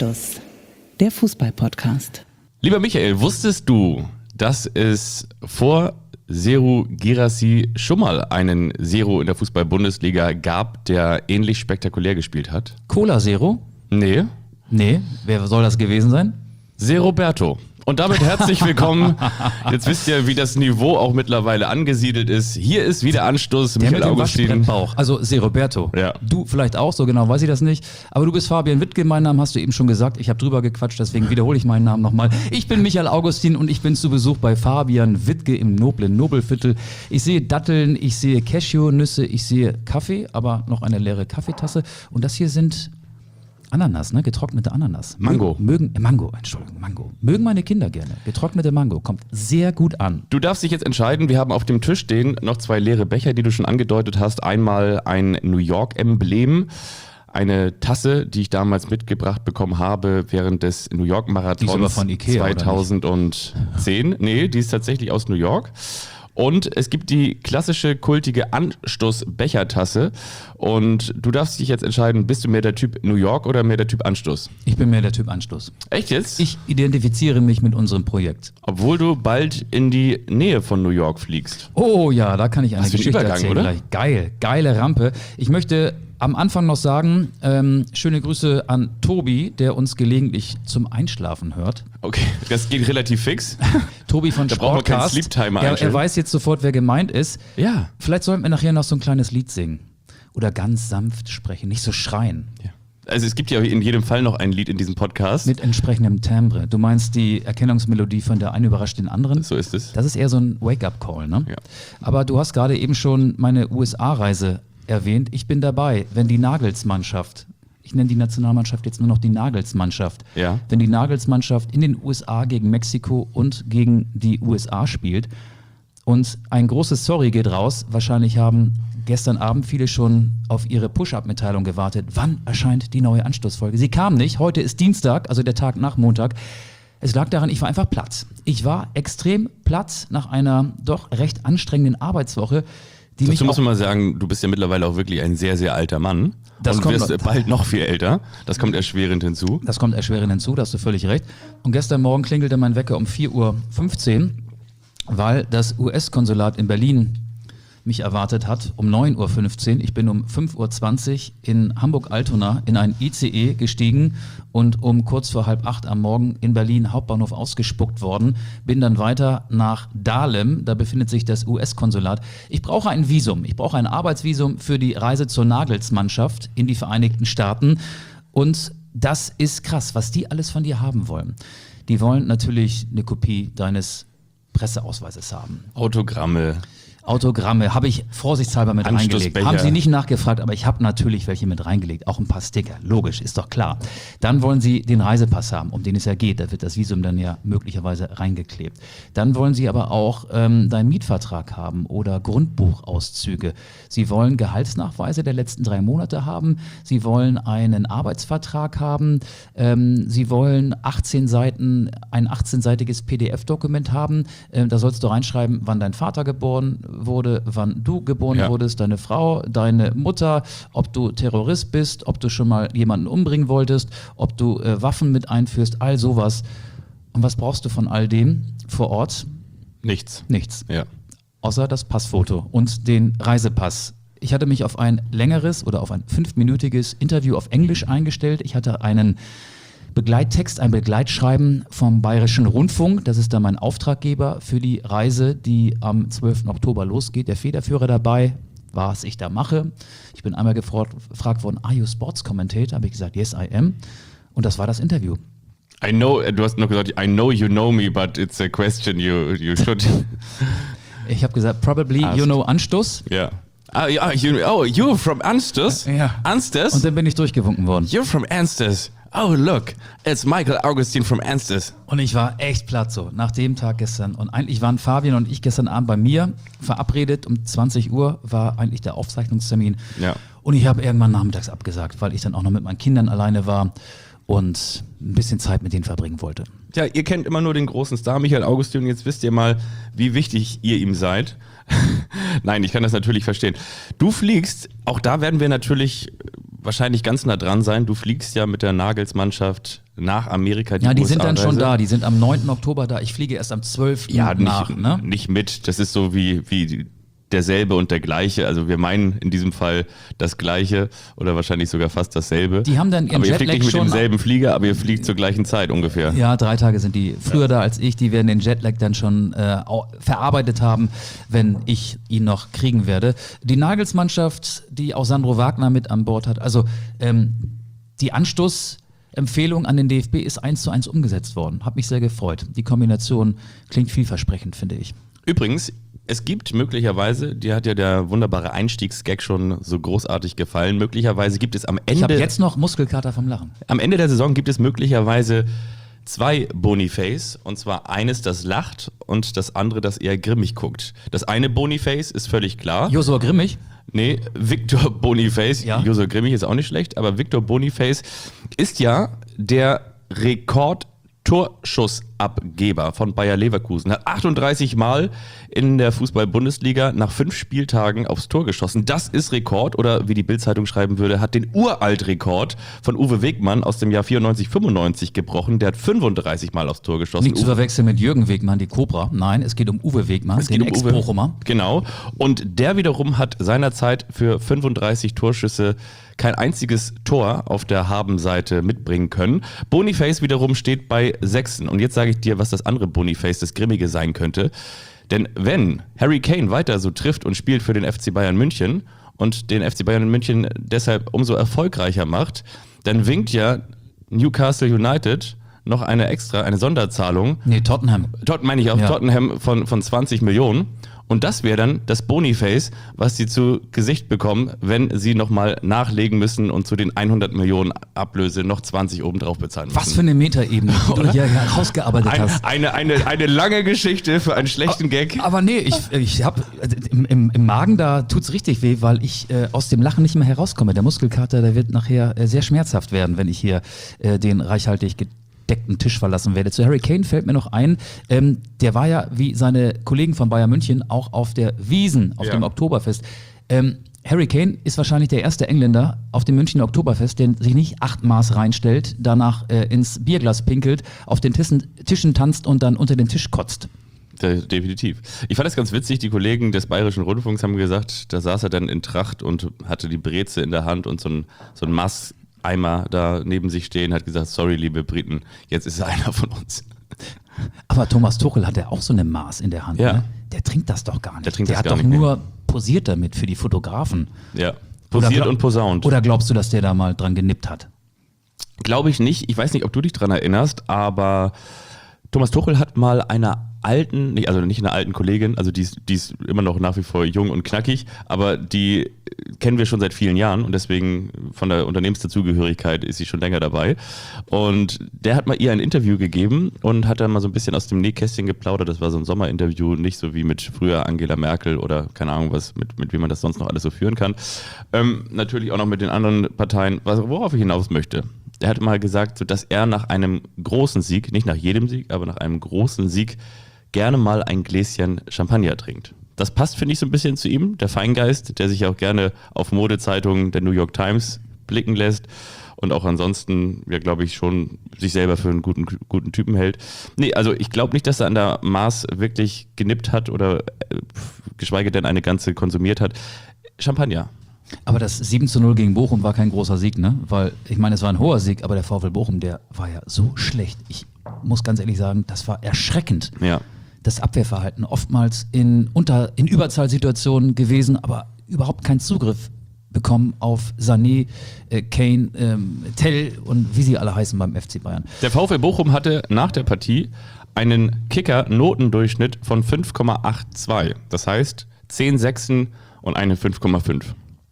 Anstoß, der Fußball-Podcast. Lieber Michael, wusstest du, dass es vor Serhou Guirassy schon mal einen Serhou in der Fußball-Bundesliga gab, der ähnlich spektakulär gespielt hat? Cola Zero? Nee. Nee, wer soll das gewesen sein? Seroberto. Und damit herzlich willkommen. Jetzt wisst ihr, wie das Niveau auch mittlerweile angesiedelt ist. Hier ist wieder Anstoß, Der Michael mit dem Augustin. Waschbrettbauch. Also Seroberto. Ja. Du vielleicht auch, so genau weiß ich das nicht. Aber du bist Fabian Wittke, meinen Namen hast du eben schon gesagt. Ich habe drüber gequatscht, deswegen wiederhole ich meinen Namen nochmal. Ich bin Michael Augustin und ich bin zu Besuch bei Fabian Wittke im noblen Nobelviertel. Ich sehe Datteln, ich sehe Cashewnüsse, ich sehe Kaffee, aber noch eine leere Kaffeetasse. Und das hier sind Ananas, ne? Getrocknete Ananas. Mango. Mango. Mögen meine Kinder gerne. Getrocknete Mango. Kommt sehr gut an. Du darfst dich jetzt entscheiden. Wir haben auf dem Tisch stehen noch 2 leere Becher, die du schon angedeutet hast. Einmal ein New York-Emblem, eine Tasse, die ich damals mitgebracht bekommen habe während des New York-Marathons Die ist aber von Ikea, 2010. Nee, die ist tatsächlich aus New York. Und es gibt die klassische, kultige Anstoß-Bechertasse. Und du darfst dich jetzt entscheiden, bist du mehr der Typ New York oder mehr der Typ Anstoß? Ich bin mehr der Typ Anstoß. Echt jetzt? Ich identifiziere mich mit unserem Projekt. Obwohl du bald in die Nähe von New York fliegst. Oh ja, da kann ich eine Was für ein Geschichte Übergang, erzählen oder? gleich. Geil, geile Rampe. Ich möchte am Anfang noch sagen, schöne Grüße an Tobi, der uns gelegentlich zum Einschlafen hört. Okay, das geht relativ fix. Tobi von Da brauchen wir keinen Sportcast. Sleep-Timer er einstellen. weiß jetzt sofort, wer gemeint ist. Ja. Vielleicht sollten wir nachher noch so ein kleines Lied singen. Oder ganz sanft sprechen, nicht so schreien. Also es gibt ja in jedem Fall noch ein Lied in diesem Podcast. Mit entsprechendem Timbre. Du meinst die Erkennungsmelodie von der einen überrascht den anderen? So ist es. Das ist eher so ein Wake-up-Call, ne? Ja. Aber du hast gerade eben schon meine USA-Reise erwähnt. Ich bin dabei, wenn die Nagelsmannschaft, ich nenne die Nationalmannschaft jetzt nur noch die Nagelsmannschaft, Ja. wenn die Nagelsmannschaft in den USA gegen Mexiko und gegen die USA spielt und ein großes Sorry geht raus, wahrscheinlich haben gestern Abend viele schon auf ihre Push-Up-Mitteilung gewartet. Wann erscheint die neue Anstoßfolge? Sie kam nicht. Heute ist Dienstag, also der Tag nach Montag. Es lag daran, ich war einfach platt. Ich war extrem platt nach einer doch recht anstrengenden Arbeitswoche. Die mich Dazu muss auch, man mal sagen, du bist ja mittlerweile auch wirklich ein sehr, sehr alter Mann. Das und kommt wirst noch. bald noch viel älter. Das kommt erschwerend hinzu. Das kommt erschwerend hinzu, da hast du völlig recht. Und gestern Morgen klingelte mein Wecker um 4:15 Uhr, weil das US-Konsulat in Berlin mich erwartet hat um 9:15 Uhr. Ich bin um 5:20 Uhr in Hamburg-Altona in ein ICE gestiegen und um kurz vor 7:30 am Morgen in Berlin Hauptbahnhof ausgespuckt worden. Bin dann weiter nach Dahlem, da befindet sich das US-Konsulat. Ich brauche ein Visum, ich brauche ein Arbeitsvisum für die Reise zur Nagelsmannschaft in die Vereinigten Staaten. Und das ist krass, was die alles von dir haben wollen. Die wollen natürlich eine Kopie deines Presseausweises haben. Autogramme habe ich vorsichtshalber mit reingelegt. Anstoßbecher. Haben sie nicht nachgefragt, aber ich habe natürlich welche mit reingelegt. Auch ein paar Sticker, logisch, ist doch klar. Dann wollen sie den Reisepass haben, um den es ja geht. Da wird das Visum dann ja möglicherweise reingeklebt. Dann wollen sie aber auch deinen Mietvertrag haben oder Grundbuchauszüge. Sie wollen Gehaltsnachweise der letzten 3 Monate haben. Sie wollen einen Arbeitsvertrag haben. Sie wollen 18 Seiten, ein 18-seitiges PDF-Dokument haben. Da sollst du reinschreiben, wann dein Vater geboren wurde, wann du geboren wurdest, deine Frau, deine Mutter, ob du Terrorist bist, ob du schon mal jemanden umbringen wolltest, ob du Waffen mit einführst, all sowas. Und was brauchst du von all dem vor Ort? Nichts. Nichts. Ja. Außer das Passfoto und den Reisepass. Ich hatte mich auf ein längeres oder auf ein 5-minütiges Interview auf Englisch eingestellt. Ich hatte einen Begleittext, ein Begleitschreiben vom Bayerischen Rundfunk. Das ist dann mein Auftraggeber für die Reise, die am 12. Oktober losgeht. Der Federführer dabei, was ich da mache. Ich bin einmal gefragt worden, are you Sports Commentator? Habe ich gesagt, yes I am. Und das war das Interview. I know, du hast noch gesagt, I know you know me, but it's a question you should. Ich habe gesagt, probably you know Anstoß. Ja. You're from Anstoß? Ja. Anstoß? Und dann bin ich durchgewunken worden. You're from Anstoß. Oh, look, it's Michael Augustin from Anstoß. Und ich war echt platt so, nach dem Tag gestern. Und eigentlich waren Fabian und ich gestern Abend bei mir verabredet. Um 20 Uhr war eigentlich der Aufzeichnungstermin. Ja. Und ich habe irgendwann nachmittags abgesagt, weil ich dann auch noch mit meinen Kindern alleine war und ein bisschen Zeit mit denen verbringen wollte. Ja, ihr kennt immer nur den großen Star Michael Augustin und jetzt wisst ihr mal, wie wichtig ihr ihm seid. Nein, ich kann das natürlich verstehen. Du fliegst, auch da werden wir natürlich wahrscheinlich ganz nah dran sein. Du fliegst ja mit der Nagelsmannschaft nach Amerika. Ja, die sind dann schon USA-Reise. da. Die sind am 9. Oktober da. Ich fliege erst am 12. Ja, nach. Ne? nicht mit. Das ist so wie derselbe und der gleiche. Also wir meinen in diesem Fall das Gleiche oder wahrscheinlich sogar fast dasselbe. Die haben dann ihren aber ihr fliegt Jetlag nicht mit schon. demselben Flieger, aber ihr fliegt zur gleichen Zeit ungefähr. Ja, 3 Tage sind die früher da als ich. Die werden den Jetlag dann schon verarbeitet haben, wenn ich ihn noch kriegen werde. Die Nagelsmannschaft, die auch Sandro Wagner mit an Bord hat, also die Anstoßempfehlung an den DFB ist 1:1 umgesetzt worden. Hat mich sehr gefreut. Die Kombination klingt vielversprechend, finde ich. Übrigens, es gibt möglicherweise, dir hat ja der wunderbare Einstiegsgag schon so großartig gefallen, möglicherweise gibt es am Ich habe Ende, jetzt noch Muskelkater vom Lachen. am Ende der Saison gibt es möglicherweise 2 Boniface, und zwar eines, das lacht und das andere, das eher grimmig guckt. Das eine Boniface ist völlig klar. Josua Grimmig. Nee, Victor Boniface, Ja. Josua Grimmig ist auch nicht schlecht, aber Victor Boniface ist ja der Rekord-Torschussabgeber von Bayer Leverkusen. Hat 38 Mal in der Fußball-Bundesliga nach 5 Spieltagen aufs Tor geschossen. Das ist Rekord, oder wie die Bild-Zeitung schreiben würde, hat den Uralt-Rekord von Uwe Wegmann aus dem Jahr 94/95 gebrochen. Der hat 35 Mal aufs Tor geschossen. Nicht zu verwechseln mit Jürgen Wegmann, die Cobra. Nein, es geht um Uwe Wegmann, Es geht den um Uwe. Ex-Bochumer. Genau. Und der wiederum hat seinerzeit für 35 Torschüsse kein einziges Tor auf der Habenseite mitbringen können. Boniface wiederum steht bei 6. Und jetzt sage ich dir, was das andere Boniface, das Grimmige, sein könnte. Denn wenn Harry Kane weiter so trifft und spielt für den FC Bayern München und den FC Bayern München deshalb umso erfolgreicher macht, dann winkt ja Newcastle United noch eine Sonderzahlung. Nee, Tottenham. Meine ich auch, Ja. Tottenham von 20 Millionen. Und das wäre dann das Boniface, was sie zu Gesicht bekommen, wenn sie nochmal nachlegen müssen und zu den 100 Millionen Ablöse noch 20 obendrauf bezahlen müssen. Was für eine Metaebene, die du hier herausgearbeitet hast. Eine lange Geschichte für einen schlechten Gag. Aber nee, ich habe im Magen, da tut's richtig weh, weil ich aus dem Lachen nicht mehr herauskomme. Der Muskelkater, der wird nachher sehr schmerzhaft werden, wenn ich hier den reichhaltig gedeckten Tisch verlassen werde. Zu Harry Kane fällt mir noch ein, der war ja wie seine Kollegen von Bayern München auch auf der Wiesn, auf Ja. dem Oktoberfest. Harry Kane ist wahrscheinlich der erste Engländer auf dem Münchner Oktoberfest, der sich nicht 8 Maß reinstellt, danach ins Bierglas pinkelt, auf den Tischen tanzt und dann unter den Tisch kotzt. Definitiv. Ich fand das ganz witzig, die Kollegen des Bayerischen Rundfunks haben gesagt, da saß er dann in Tracht und hatte die Breze in der Hand und so ein Maßeimer da neben sich stehen, hat gesagt, sorry, liebe Briten, jetzt ist er einer von uns. Aber Thomas Tuchel hat ja auch so eine Maß in der Hand. Ja. Ne? Der trinkt das doch gar nicht. Der trinkt der das hat gar doch nicht, nur posiert damit für die Fotografen. Ja, posiert und posaunt. Oder glaubst du, dass der da mal dran genippt hat? Glaube ich nicht. Ich weiß nicht, ob du dich dran erinnerst, aber Thomas Tuchel hat mal einer alten, nicht einer alten Kollegin, also die ist immer noch nach wie vor jung und knackig, aber die kennen wir schon seit vielen Jahren und deswegen von der Unternehmensdazugehörigkeit ist sie schon länger dabei. Und der hat mal ihr ein Interview gegeben und hat dann mal so ein bisschen aus dem Nähkästchen geplaudert. Das war so ein Sommerinterview, nicht so wie mit früher Angela Merkel oder keine Ahnung was, mit wem man das sonst noch alles so führen kann. Natürlich auch noch mit den anderen Parteien, worauf ich hinaus möchte. Er hat mal gesagt, so, dass er nach einem großen Sieg, nicht nach jedem Sieg, aber nach einem großen Sieg gerne mal ein Gläschen Champagner trinkt. Das passt, finde ich, so ein bisschen zu ihm, der Feingeist, der sich auch gerne auf Modezeitungen der New York Times blicken lässt und auch ansonsten, ja, glaube ich, schon sich selber für einen guten Typen hält. Nee, also ich glaube nicht, dass er an der Maß wirklich genippt hat oder geschweige denn eine ganze konsumiert hat. Champagner. Aber das 7:0 gegen Bochum war kein großer Sieg, ne? Weil, ich meine, es war ein hoher Sieg, aber der VfL Bochum, der war ja so schlecht. Ich muss ganz ehrlich sagen, das war erschreckend. Ja. Das Abwehrverhalten oftmals in Überzahlsituationen gewesen, aber überhaupt keinen Zugriff bekommen auf Sané, Kane, Tell und wie sie alle heißen beim FC Bayern. Der VfL Bochum hatte nach der Partie einen Kicker-Notendurchschnitt von 5,82. Das heißt 10 Sechsen und eine 5,5.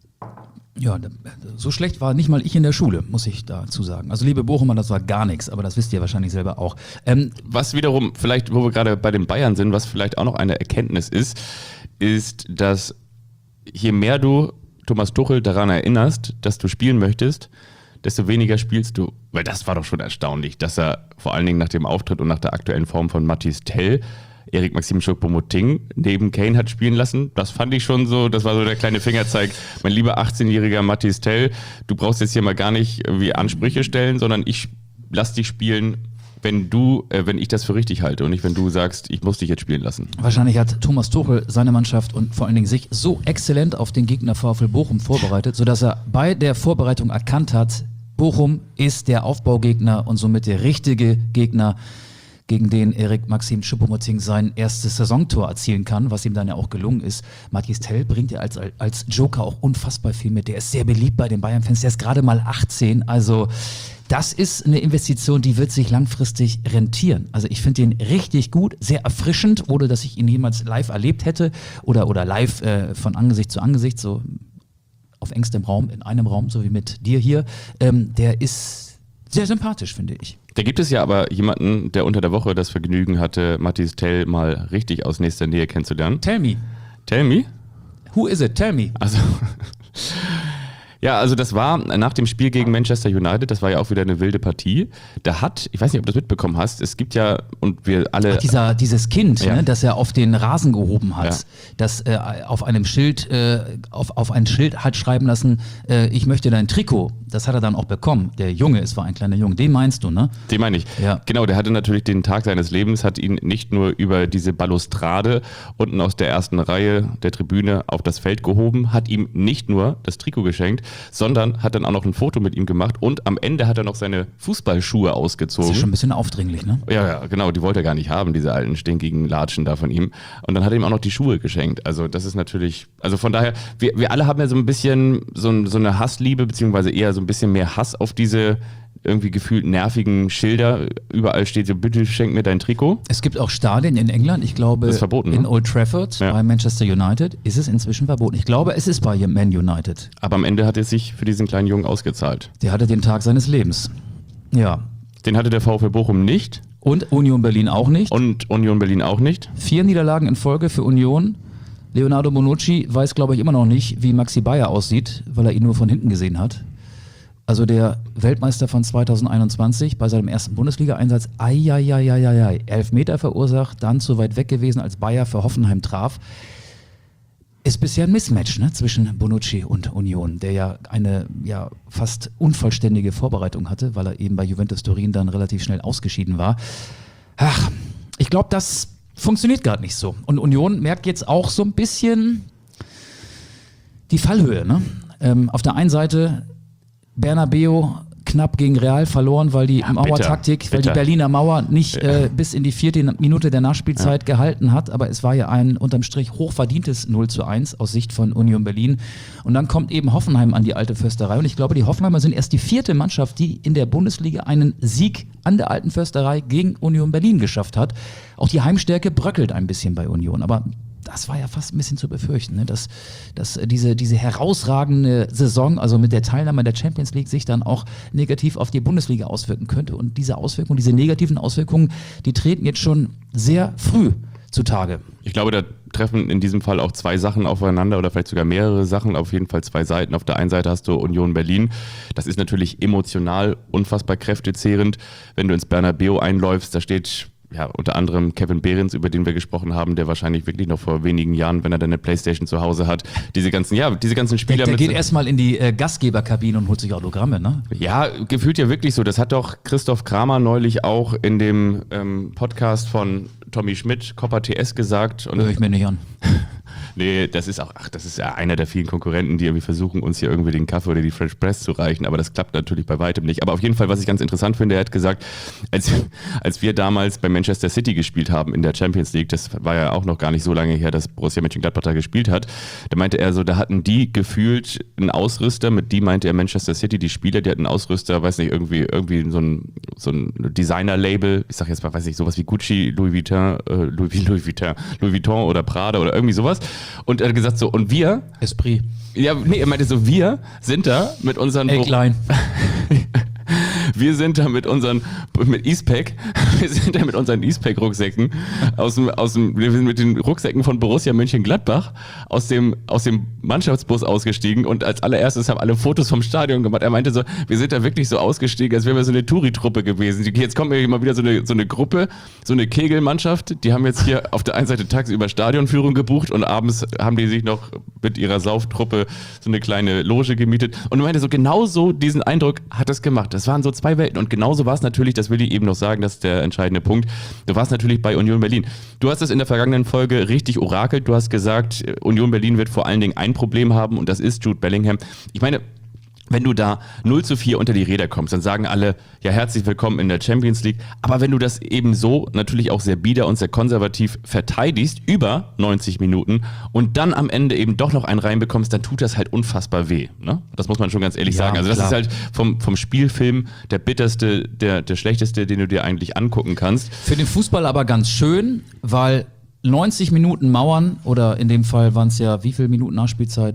Ja, so schlecht war nicht mal ich in der Schule, muss ich dazu sagen. Also liebe Bochumer, das war gar nichts, aber das wisst ihr wahrscheinlich selber auch. Was wiederum, vielleicht, wo wir gerade bei den Bayern sind, was vielleicht auch noch eine Erkenntnis ist, dass je mehr du Thomas Tuchel daran erinnerst, dass du spielen möchtest, desto weniger spielst du. Weil das war doch schon erstaunlich, dass er vor allen Dingen nach dem Auftritt und nach der aktuellen Form von Mathys Tell Erik Maxim Choupo-Moting neben Kane hat spielen lassen. Das fand ich schon so, das war so der kleine Fingerzeig. Mein lieber 18-jähriger Mathys Tell, du brauchst jetzt hier mal gar nicht irgendwie Ansprüche stellen, sondern ich lass dich spielen, wenn ich das für richtig halte und nicht, wenn du sagst, ich muss dich jetzt spielen lassen. Wahrscheinlich hat Thomas Tuchel seine Mannschaft und vor allen Dingen sich so exzellent auf den Gegner VfL Bochum vorbereitet, sodass er bei der Vorbereitung erkannt hat, Bochum ist der Aufbaugegner und somit der richtige Gegner, gegen den Erik Maxim Choupo-Moting sein erstes Saisontor erzielen kann, was ihm dann ja auch gelungen ist. Mathys Tell bringt ja als Joker auch unfassbar viel mit. Der ist sehr beliebt bei den Bayern-Fans, der ist gerade mal 18, also das ist eine Investition, die wird sich langfristig rentieren. Also ich finde ihn richtig gut, sehr erfrischend, ohne dass ich ihn jemals live erlebt hätte oder live von Angesicht zu Angesicht, so auf engstem Raum, in einem Raum, so wie mit dir hier. Der ist sehr sympathisch, finde ich. Da gibt es ja aber jemanden, der unter der Woche das Vergnügen hatte, Mathys Tell mal richtig aus nächster Nähe kennenzulernen. Tell me. Tell me? Who is it? Tell me. Also, ja, also das war nach dem Spiel gegen Manchester United, das war ja auch wieder eine wilde Partie. Da hat, ich weiß nicht, ob du das mitbekommen hast, es gibt ja, und wir alle... Dieses Kind, Ja. ne, das er auf den Rasen gehoben hat, Ja. das auf einem Schild, auf ein Schild hat schreiben lassen, ich möchte dein Trikot. Das hat er dann auch bekommen. Der Junge, es war ein kleiner Junge, den meinst du, ne? Den meine ich. Ja. Genau, der hatte natürlich den Tag seines Lebens, hat ihn nicht nur über diese Balustrade unten aus der ersten Reihe der Tribüne auf das Feld gehoben, hat ihm nicht nur das Trikot geschenkt, sondern hat dann auch noch ein Foto mit ihm gemacht und am Ende hat er noch seine Fußballschuhe Das ausgezogen. ist schon ein bisschen aufdringlich, ne? Ja, genau, die wollte er gar nicht haben, diese alten stinkigen Latschen da von ihm. Und dann hat er ihm auch noch die Schuhe geschenkt. Also das ist natürlich, also von daher, wir alle haben ja so ein bisschen so eine Hassliebe, beziehungsweise eher so ein bisschen mehr Hass auf diese irgendwie gefühlt nervigen Schilder. Überall steht so, bitte schenk mir dein Trikot. Es gibt auch Stadien in England, ich glaube Das ist verboten, in ne? Old Trafford, Ja. bei Manchester United ist es inzwischen verboten. Ich glaube, es ist bei Man United. Aber am Ende hat es sich für diesen kleinen Jungen ausgezahlt. Der hatte den Tag seines Lebens. Ja. Den hatte der VfL Bochum nicht Und Union Berlin auch nicht. und Union Berlin auch nicht. 4 Niederlagen in Folge für Union. Leonardo Bonucci weiß, glaube ich, immer noch nicht, wie Maxi Bayer aussieht, weil er ihn nur von hinten gesehen hat. Also der Weltmeister von 2021 bei seinem ersten Bundesliga-Einsatz, 11 Meter verursacht, dann zu weit weg gewesen, als Bayer für Hoffenheim traf. Ist bisher ein Mismatch, ne, zwischen Bonucci und Union, der ja eine fast unvollständige Vorbereitung hatte, weil er eben bei Juventus Turin dann relativ schnell ausgeschieden war. Ach, ich glaube, das funktioniert gerade nicht so. Und Union merkt jetzt auch so ein bisschen die Fallhöhe. Ne? Auf der einen Seite Bernabeu knapp gegen Real verloren, weil die Mauertaktik, weil die Berliner Mauer nicht bis in die 4. Minute der Nachspielzeit gehalten hat, aber es war ja ein unterm Strich hochverdientes 0:1 aus Sicht von Union Berlin. Und dann kommt eben Hoffenheim an die alte Försterei und ich glaube, die Hoffenheimer sind erst die 4. Mannschaft, die in der Bundesliga einen Sieg an der alten Försterei gegen Union Berlin geschafft hat. Auch die Heimstärke bröckelt ein bisschen bei Union, aber das war ja fast ein bisschen zu befürchten, ne? dass diese herausragende Saison, also mit der Teilnahme der Champions League, sich dann auch negativ auf die Bundesliga auswirken könnte. Und diese Auswirkungen, diese negativen Auswirkungen, die treten jetzt schon sehr früh zutage. Ich glaube, da treffen in diesem Fall auch zwei Sachen aufeinander oder vielleicht sogar mehrere Sachen, auf jeden Fall zwei Seiten. Auf der einen Seite hast du Union Berlin. Das ist natürlich emotional unfassbar kräftezehrend. Wenn du ins Bernabeu einläufst, da steht ja unter anderem Kevin Behrens, über den wir gesprochen haben, der wahrscheinlich wirklich noch vor wenigen Jahren, wenn er dann eine Playstation zu Hause hat, diese ganzen Spieler Der geht erstmal in die Gastgeberkabine und holt sich Autogramme, ne? Ja, gefühlt ja wirklich so. Das hat doch Christoph Kramer neulich auch in dem Podcast von Tommy Schmidt, Copper TS, gesagt. Und Höre ich mir nicht an. nee, das ist ja einer der vielen Konkurrenten, die irgendwie versuchen, uns hier irgendwie den Kaffee oder die French Press zu reichen, aber das klappt natürlich bei weitem nicht. Aber auf jeden Fall, was ich ganz interessant finde, er hat gesagt, als wir damals bei Manchester City gespielt haben in der Champions League, das war ja auch noch gar nicht so lange her, dass Borussia Mönchengladbach da gespielt hat, da meinte er so, da hatten die gefühlt einen Ausrüster, mit die meinte er Manchester City, die Spieler, die hatten einen Ausrüster, weiß nicht, irgendwie so ein Designer-Label, ich sag jetzt mal, weiß nicht, sowas wie Gucci, Louis Vuitton oder Prada oder irgendwie sowas. Und er hat gesagt so, und wir, Esprit. ja, nee, er meinte so, wir sind da mit unseren Eggline. Wir sind da mit unseren Eastpack-Rucksäcken wir sind mit den Rucksäcken von Borussia Mönchengladbach aus dem Mannschaftsbus ausgestiegen und als allererstes haben alle Fotos vom Stadion gemacht. Er meinte so, wir sind da wirklich so ausgestiegen, als wären wir so eine Touri-Truppe gewesen. Jetzt kommt mir mal wieder so eine Gruppe, so eine Kegelmannschaft, die haben jetzt hier auf der einen Seite tagsüber Stadionführung gebucht und abends haben die sich noch mit ihrer Sauftruppe so eine kleine Loge gemietet. Und er meinte so, genauso diesen Eindruck hat es gemacht. Das waren so zwei Welten. Und genauso war es natürlich, das will ich eben noch sagen, das ist der entscheidende Punkt, du warst natürlich bei Union Berlin. Du hast es in der vergangenen Folge richtig orakelt. Du hast gesagt, Union Berlin wird vor allen Dingen ein Problem haben und das ist Jude Bellingham. Ich meine, wenn du da 0:4 unter die Räder kommst, dann sagen alle, ja, herzlich willkommen in der Champions League. Aber wenn du das eben so natürlich auch sehr bieder und sehr konservativ verteidigst, über 90 Minuten und dann am Ende eben doch noch einen reinbekommst, dann tut das halt unfassbar weh. Ne? Das muss man schon ganz ehrlich sagen. Also das ist halt vom Spielfilm der bitterste, der schlechteste, den du dir eigentlich angucken kannst. Für den Fußball aber ganz schön, weil 90 Minuten Mauern, oder in dem Fall waren es ja, wie viele Minuten Nachspielzeit?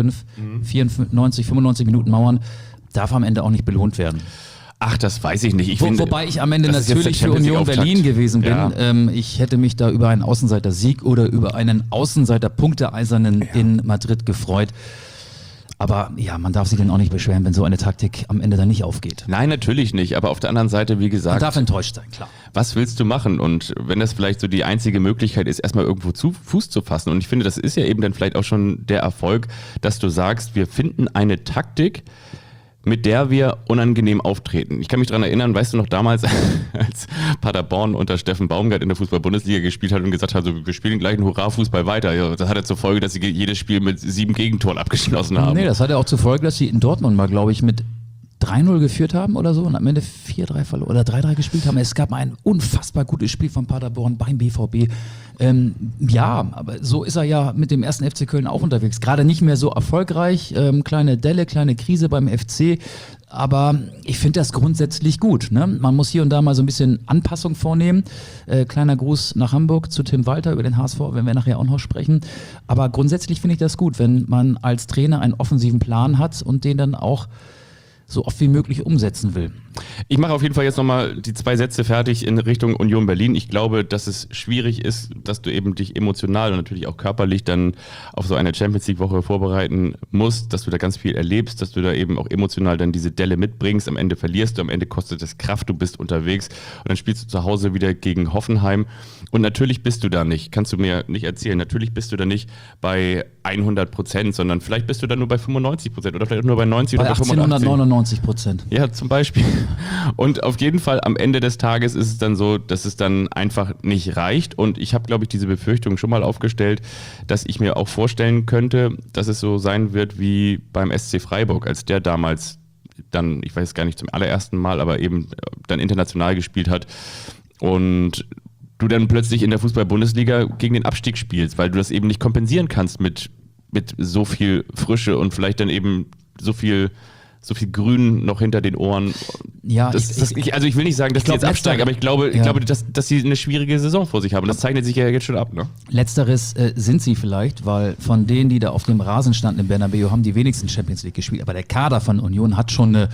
94, 95 Minuten Mauern, darf am Ende auch nicht belohnt werden. Ach, das weiß ich nicht. Wobei ich am Ende natürlich für Union Berlin gewesen bin. Ja. Ich hätte mich da über einen Außenseiter-Sieg oder über einen Außenseiter-Punkteeisernen in Madrid gefreut. Aber ja, man darf sich dann auch nicht beschweren, wenn so eine Taktik am Ende dann nicht aufgeht. Nein, natürlich nicht. Aber auf der anderen Seite, wie gesagt... Man darf enttäuscht sein, klar. Was willst du machen? Und wenn das vielleicht so die einzige Möglichkeit ist, erstmal irgendwo Fuß zu fassen. Und ich finde, das ist ja eben dann vielleicht auch schon der Erfolg, dass du sagst, wir finden eine Taktik, mit der wir unangenehm auftreten. Ich kann mich daran erinnern, weißt du noch damals, als Paderborn unter Steffen Baumgart in der Fußball-Bundesliga gespielt hat und gesagt hat, so, wir spielen gleich einen Hurra-Fußball weiter. Ja, das hatte zur Folge, dass sie jedes Spiel mit 7 Gegentoren abgeschlossen haben. Nee, das hatte auch zur Folge, dass sie in Dortmund mal, glaube ich, mit 3-0 geführt haben oder so und am Ende 4-3 verloren oder 3-3 gespielt haben. Es gab ein unfassbar gutes Spiel von Paderborn beim BVB. Ja, aber so ist er ja mit dem 1. FC Köln auch unterwegs. Gerade nicht mehr so erfolgreich. Kleine Delle, kleine Krise beim FC. Aber ich finde das grundsätzlich gut. Ne? Man muss hier und da mal so ein bisschen Anpassung vornehmen. Kleiner Gruß nach Hamburg zu Tim Walter über den HSV, wenn wir nachher auch noch sprechen. Aber grundsätzlich finde ich das gut, wenn man als Trainer einen offensiven Plan hat und den dann auch so oft wie möglich umsetzen will. Ich mache auf jeden Fall jetzt nochmal die 2 Sätze fertig in Richtung Union Berlin. Ich glaube, dass es schwierig ist, dass du eben dich emotional und natürlich auch körperlich dann auf so eine Champions-League-Woche vorbereiten musst, dass du da ganz viel erlebst, dass du da eben auch emotional dann diese Delle mitbringst. Am Ende verlierst du, am Ende kostet es Kraft, du bist unterwegs und dann spielst du zu Hause wieder gegen Hoffenheim. Und natürlich bist du da nicht, kannst du mir nicht erzählen, natürlich bist du da nicht bei 100%, sondern vielleicht bist du da nur bei 95% oder vielleicht nur bei 90 bei oder bei 1899%. Ja, zum Beispiel. Und auf jeden Fall am Ende des Tages ist es dann so, dass es dann einfach nicht reicht. Und ich habe, glaube ich, diese Befürchtung schon mal aufgestellt, dass ich mir auch vorstellen könnte, dass es so sein wird wie beim SC Freiburg, als der damals dann, ich weiß gar nicht zum allerersten Mal, aber eben dann international gespielt hat und du dann plötzlich in der Fußball-Bundesliga gegen den Abstieg spielst, weil du das eben nicht kompensieren kannst mit so viel Frische und vielleicht dann eben so viel Grün noch hinter den Ohren. Ja, ich will nicht sagen, dass die jetzt absteigen, aber ich glaube, dass sie eine schwierige Saison vor sich haben. Und das zeichnet sich ja jetzt schon ab. Ne? Letzteres sind sie vielleicht, weil von denen, die da auf dem Rasen standen in Bernabeu, haben die wenigsten Champions League gespielt. Aber der Kader von Union hat schon eine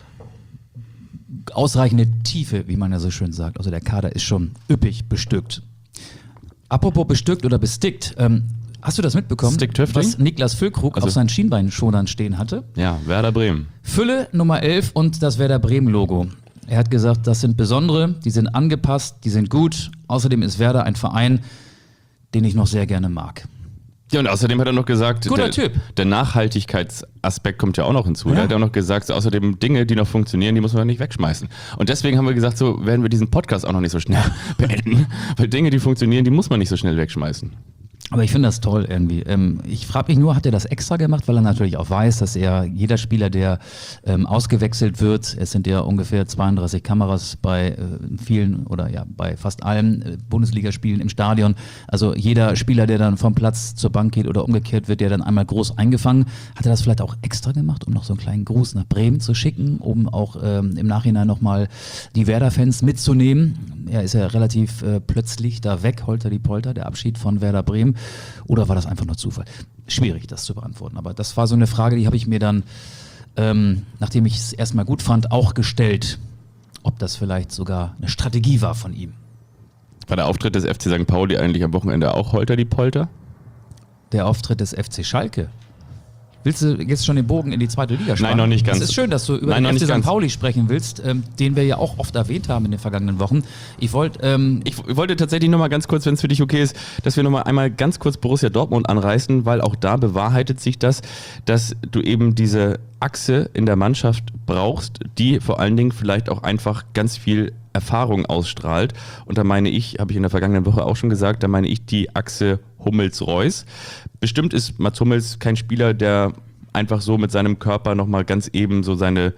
ausreichende Tiefe, wie man ja so schön sagt. Also der Kader ist schon üppig bestückt. Apropos bestückt oder bestickt, hast du das mitbekommen, was Niklas Füllkrug auf seinen Schienbeinschonern stehen hatte? Ja, Werder Bremen. Fülle Nummer 11 und das Werder Bremen Logo. Er hat gesagt, das sind besondere, die sind angepasst, die sind gut. Außerdem ist Werder ein Verein, den ich noch sehr gerne mag. Ja, und außerdem hat er noch gesagt, der Nachhaltigkeitsaspekt kommt ja auch noch hinzu. Ja. Er hat auch noch gesagt, so, außerdem Dinge, die noch funktionieren, die muss man nicht wegschmeißen. Und deswegen haben wir gesagt, so werden wir diesen Podcast auch noch nicht so schnell beenden, weil Dinge, die funktionieren, die muss man nicht so schnell wegschmeißen. Aber ich finde das toll irgendwie. Ich frage mich nur, hat er das extra gemacht, weil er natürlich auch weiß, dass jeder Spieler, der ausgewechselt wird, es sind ja ungefähr 32 Kameras bei vielen oder ja bei fast allen Bundesligaspielen im Stadion. Also jeder Spieler, der dann vom Platz zur Bank geht oder umgekehrt, wird ja dann einmal groß eingefangen. Hat er das vielleicht auch extra gemacht, um noch so einen kleinen Gruß nach Bremen zu schicken, um auch im Nachhinein nochmal die Werder-Fans mitzunehmen? Er ist ja relativ plötzlich da weg, holter die Polter, der Abschied von Werder Bremen. Oder war das einfach nur Zufall? Schwierig, das zu beantworten. Aber das war so eine Frage, die habe ich mir dann nachdem ich es erstmal gut fand, auch gestellt, ob das vielleicht sogar eine Strategie war von ihm. War der Auftritt des FC St. Pauli eigentlich am Wochenende auch Holter die Polter? Der Auftritt des FC Schalke. Willst du jetzt schon den Bogen in die zweite Liga schlagen? Nein, noch nicht ganz. Es ist schön, dass du über den FC St. Pauli sprechen willst, den wir ja auch oft erwähnt haben in den vergangenen Wochen. Ich wollte tatsächlich nochmal ganz kurz, wenn es für dich okay ist, dass wir nochmal einmal ganz kurz Borussia Dortmund anreißen, weil auch da bewahrheitet sich das, dass du eben diese Achse in der Mannschaft brauchst, die vor allen Dingen vielleicht auch einfach ganz viel Erfahrung ausstrahlt. Und da meine ich, habe ich in der vergangenen Woche auch schon gesagt, da meine ich die Achse Hummels-Reus. Bestimmt ist Mats Hummels kein Spieler, der einfach so mit seinem Körper nochmal ganz eben so seine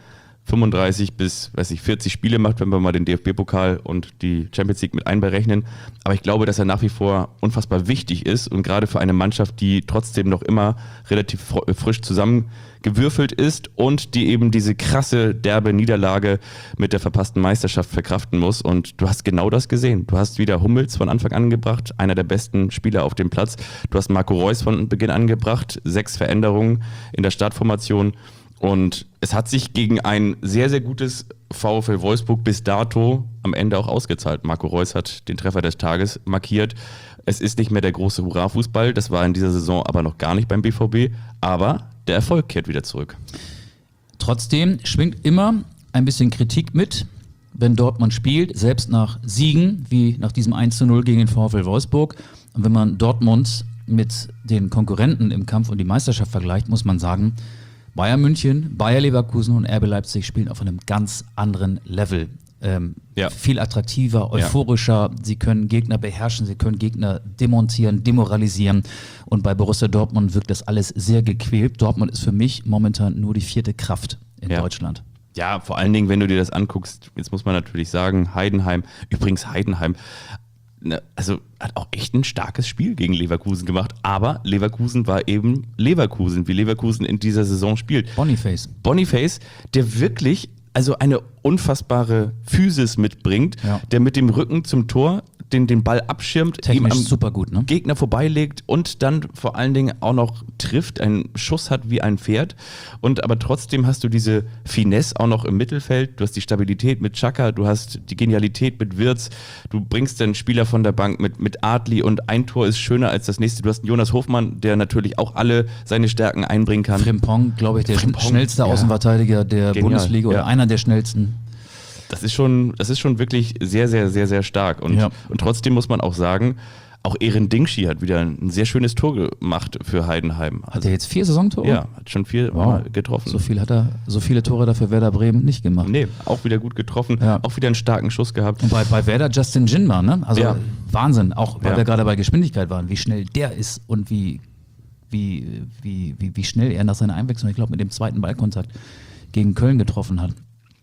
35 bis 40 Spiele macht, wenn wir mal den DFB-Pokal und die Champions League mit einberechnen. Aber ich glaube, dass er nach wie vor unfassbar wichtig ist und gerade für eine Mannschaft, die trotzdem noch immer relativ frisch zusammengewürfelt ist und die eben diese krasse, derbe Niederlage mit der verpassten Meisterschaft verkraften muss. Und du hast genau das gesehen. Du hast wieder Hummels von Anfang an gebracht, einer der besten Spieler auf dem Platz. Du hast Marco Reus von Beginn an gebracht, 6 Veränderungen in der Startformation. Und es hat sich gegen ein sehr, sehr gutes VfL Wolfsburg bis dato am Ende auch ausgezahlt. Marco Reus hat den Treffer des Tages markiert. Es ist nicht mehr der große Hurra-Fußball, das war in dieser Saison aber noch gar nicht beim BVB, aber der Erfolg kehrt wieder zurück. Trotzdem schwingt immer ein bisschen Kritik mit, wenn Dortmund spielt, selbst nach Siegen, wie nach diesem 1:0 gegen den VfL Wolfsburg. Und wenn man Dortmund mit den Konkurrenten im Kampf um die Meisterschaft vergleicht, muss man sagen, Bayern München, Bayer Leverkusen und RB Leipzig spielen auf einem ganz anderen Level. Viel attraktiver, euphorischer, sie können Gegner beherrschen, sie können Gegner demontieren, demoralisieren und bei Borussia Dortmund wirkt das alles sehr gequält. Dortmund ist für mich momentan nur die 4. Kraft in Deutschland. Ja, vor allen Dingen, wenn du dir das anguckst, jetzt muss man natürlich sagen, Heidenheim, also hat auch echt ein starkes Spiel gegen Leverkusen gemacht, aber Leverkusen war eben Leverkusen, wie Leverkusen in dieser Saison spielt. Boniface, der wirklich also eine unfassbare Physis mitbringt, der mit dem Rücken zum Tor den Ball abschirmt, technisch super gut, ne? Gegner vorbeilegt und dann vor allen Dingen auch noch trifft, einen Schuss hat wie ein Pferd. Und aber trotzdem hast du diese Finesse auch noch im Mittelfeld, du hast die Stabilität mit Xhaka, du hast die Genialität mit Wirtz, du bringst den Spieler von der Bank mit Adli und ein Tor ist schöner als das nächste. Du hast einen Jonas Hofmann, der natürlich auch alle seine Stärken einbringen kann. Frimpong, glaube ich, der schnellste Außenverteidiger der Bundesliga oder einer der schnellsten. Das ist schon wirklich sehr, sehr, sehr, sehr stark. Und trotzdem muss man auch sagen, auch Eren Dingschi hat wieder ein sehr schönes Tor gemacht für Heidenheim. Hat er jetzt 4 Saisontore? Ja, hat schon 4 Mal getroffen. So viele Tore dafür Werder Bremen nicht gemacht. Nee, auch wieder gut getroffen, auch wieder einen starken Schuss gehabt. Und bei Werder Justin Jinma, ne? Also Wahnsinn, auch weil wir gerade bei Geschwindigkeit waren, wie schnell der ist und wie schnell er nach seiner Einwechslung, ich glaube mit dem zweiten Ballkontakt gegen Köln getroffen hat.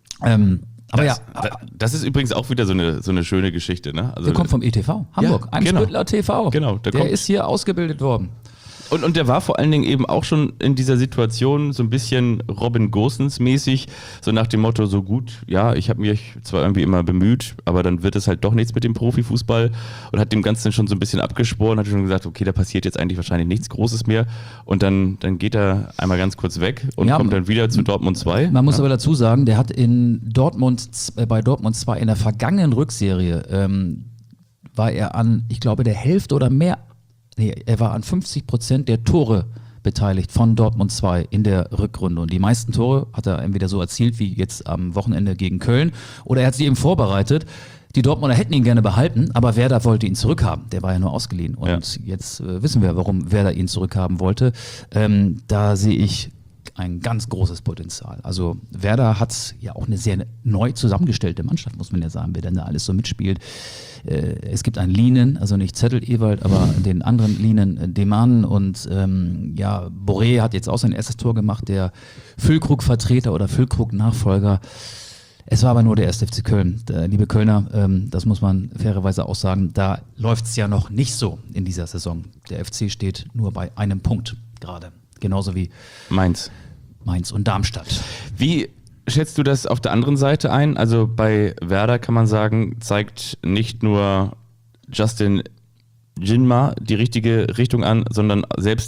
Das ist übrigens auch wieder so eine schöne Geschichte. Ne? Also, der kommt vom ETV, Hamburg, Eimsbüttler TV. Genau, der ist hier ausgebildet worden. Und der war vor allen Dingen eben auch schon in dieser Situation so ein bisschen Robin Gosens mäßig, so nach dem Motto, so gut, ja, ich habe mich zwar irgendwie immer bemüht, aber dann wird es halt doch nichts mit dem Profifußball und hat dem Ganzen schon so ein bisschen abgeschworen, hat schon gesagt, okay, da passiert jetzt eigentlich wahrscheinlich nichts Großes mehr und dann geht er einmal ganz kurz weg und kommt dann wieder zu Dortmund 2. Man muss aber dazu sagen, der hat bei Dortmund 2 in der vergangenen Rückserie war er an, ich glaube, der Hälfte oder mehr. Er war an 50% der Tore beteiligt von Dortmund 2 in der Rückrunde. Und die meisten Tore hat er entweder so erzielt wie jetzt am Wochenende gegen Köln oder er hat sie eben vorbereitet. Die Dortmunder hätten ihn gerne behalten, aber Werder wollte ihn zurückhaben. Der war ja nur ausgeliehen. Und jetzt wissen wir, warum Werder ihn zurückhaben wollte. Da sehe ich ein ganz großes Potenzial. Also Werder hat ja auch eine sehr neu zusammengestellte Mannschaft, muss man ja sagen, wer denn da alles so mitspielt. Es gibt einen Lienen, also nicht Zettel-Ewald, aber den anderen Lienen, Deman und Boré hat jetzt auch sein erstes Tor gemacht, der Füllkrug-Vertreter oder Füllkrug-Nachfolger. Es war aber nur der 1. FC Köln. Liebe Kölner, das muss man fairerweise auch sagen, da läuft es ja noch nicht so in dieser Saison. Der FC steht nur bei einem Punkt gerade. Genauso wie Mainz und Darmstadt. Wie schätzt du das auf der anderen Seite ein? Also bei Werder kann man sagen, zeigt nicht nur Justin Jinma die richtige Richtung an, sondern selbst das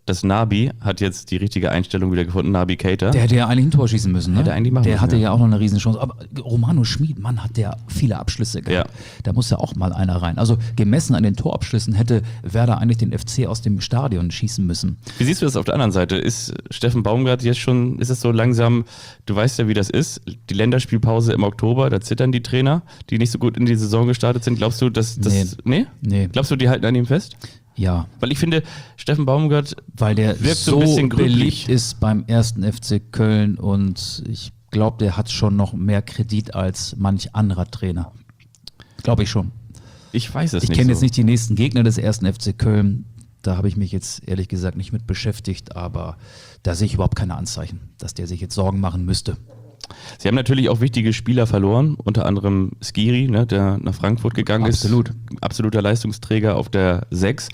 das Nabi hat jetzt die richtige Einstellung wieder gefunden, Nabi Keita. Der hätte ja eigentlich ein Tor schießen müssen. Ne? Hätte eigentlich machen der müssen, hatte ja. ja auch noch eine Riesenchance. Aber Romano Schmid, Mann, hat der viele Abschlüsse gehabt. Ja. Da muss ja auch mal einer rein. Also gemessen an den Torabschlüssen hätte Werder eigentlich den FC aus dem Stadion schießen müssen. Wie siehst du das auf der anderen Seite? Ist Steffen Baumgart jetzt schon, ist es so langsam, du weißt ja, wie das ist, die Länderspielpause im Oktober, da zittern die Trainer, die nicht so gut in die Saison gestartet sind. Glaubst du, dass das... Nee? Glaubst du, die halten an ihm fest? Ja. Weil ich finde, Steffen Baumgart Weil der wirkt so ein bisschen gründlich. beliebt ist beim 1. FC Köln und ich glaube, der hat schon noch mehr Kredit als manch anderer Trainer. Glaube ich schon. Ich weiß es Ich nicht kenne so. jetzt nicht die nächsten Gegner des 1. FC Köln. Da habe ich mich jetzt ehrlich gesagt nicht mit beschäftigt, aber da sehe ich überhaupt keine Anzeichen, dass der sich jetzt Sorgen machen müsste. Sie haben natürlich auch wichtige Spieler verloren, unter anderem Skiri, ne, der nach Frankfurt gegangen Absolut. ist. Absoluter Leistungsträger auf der 6.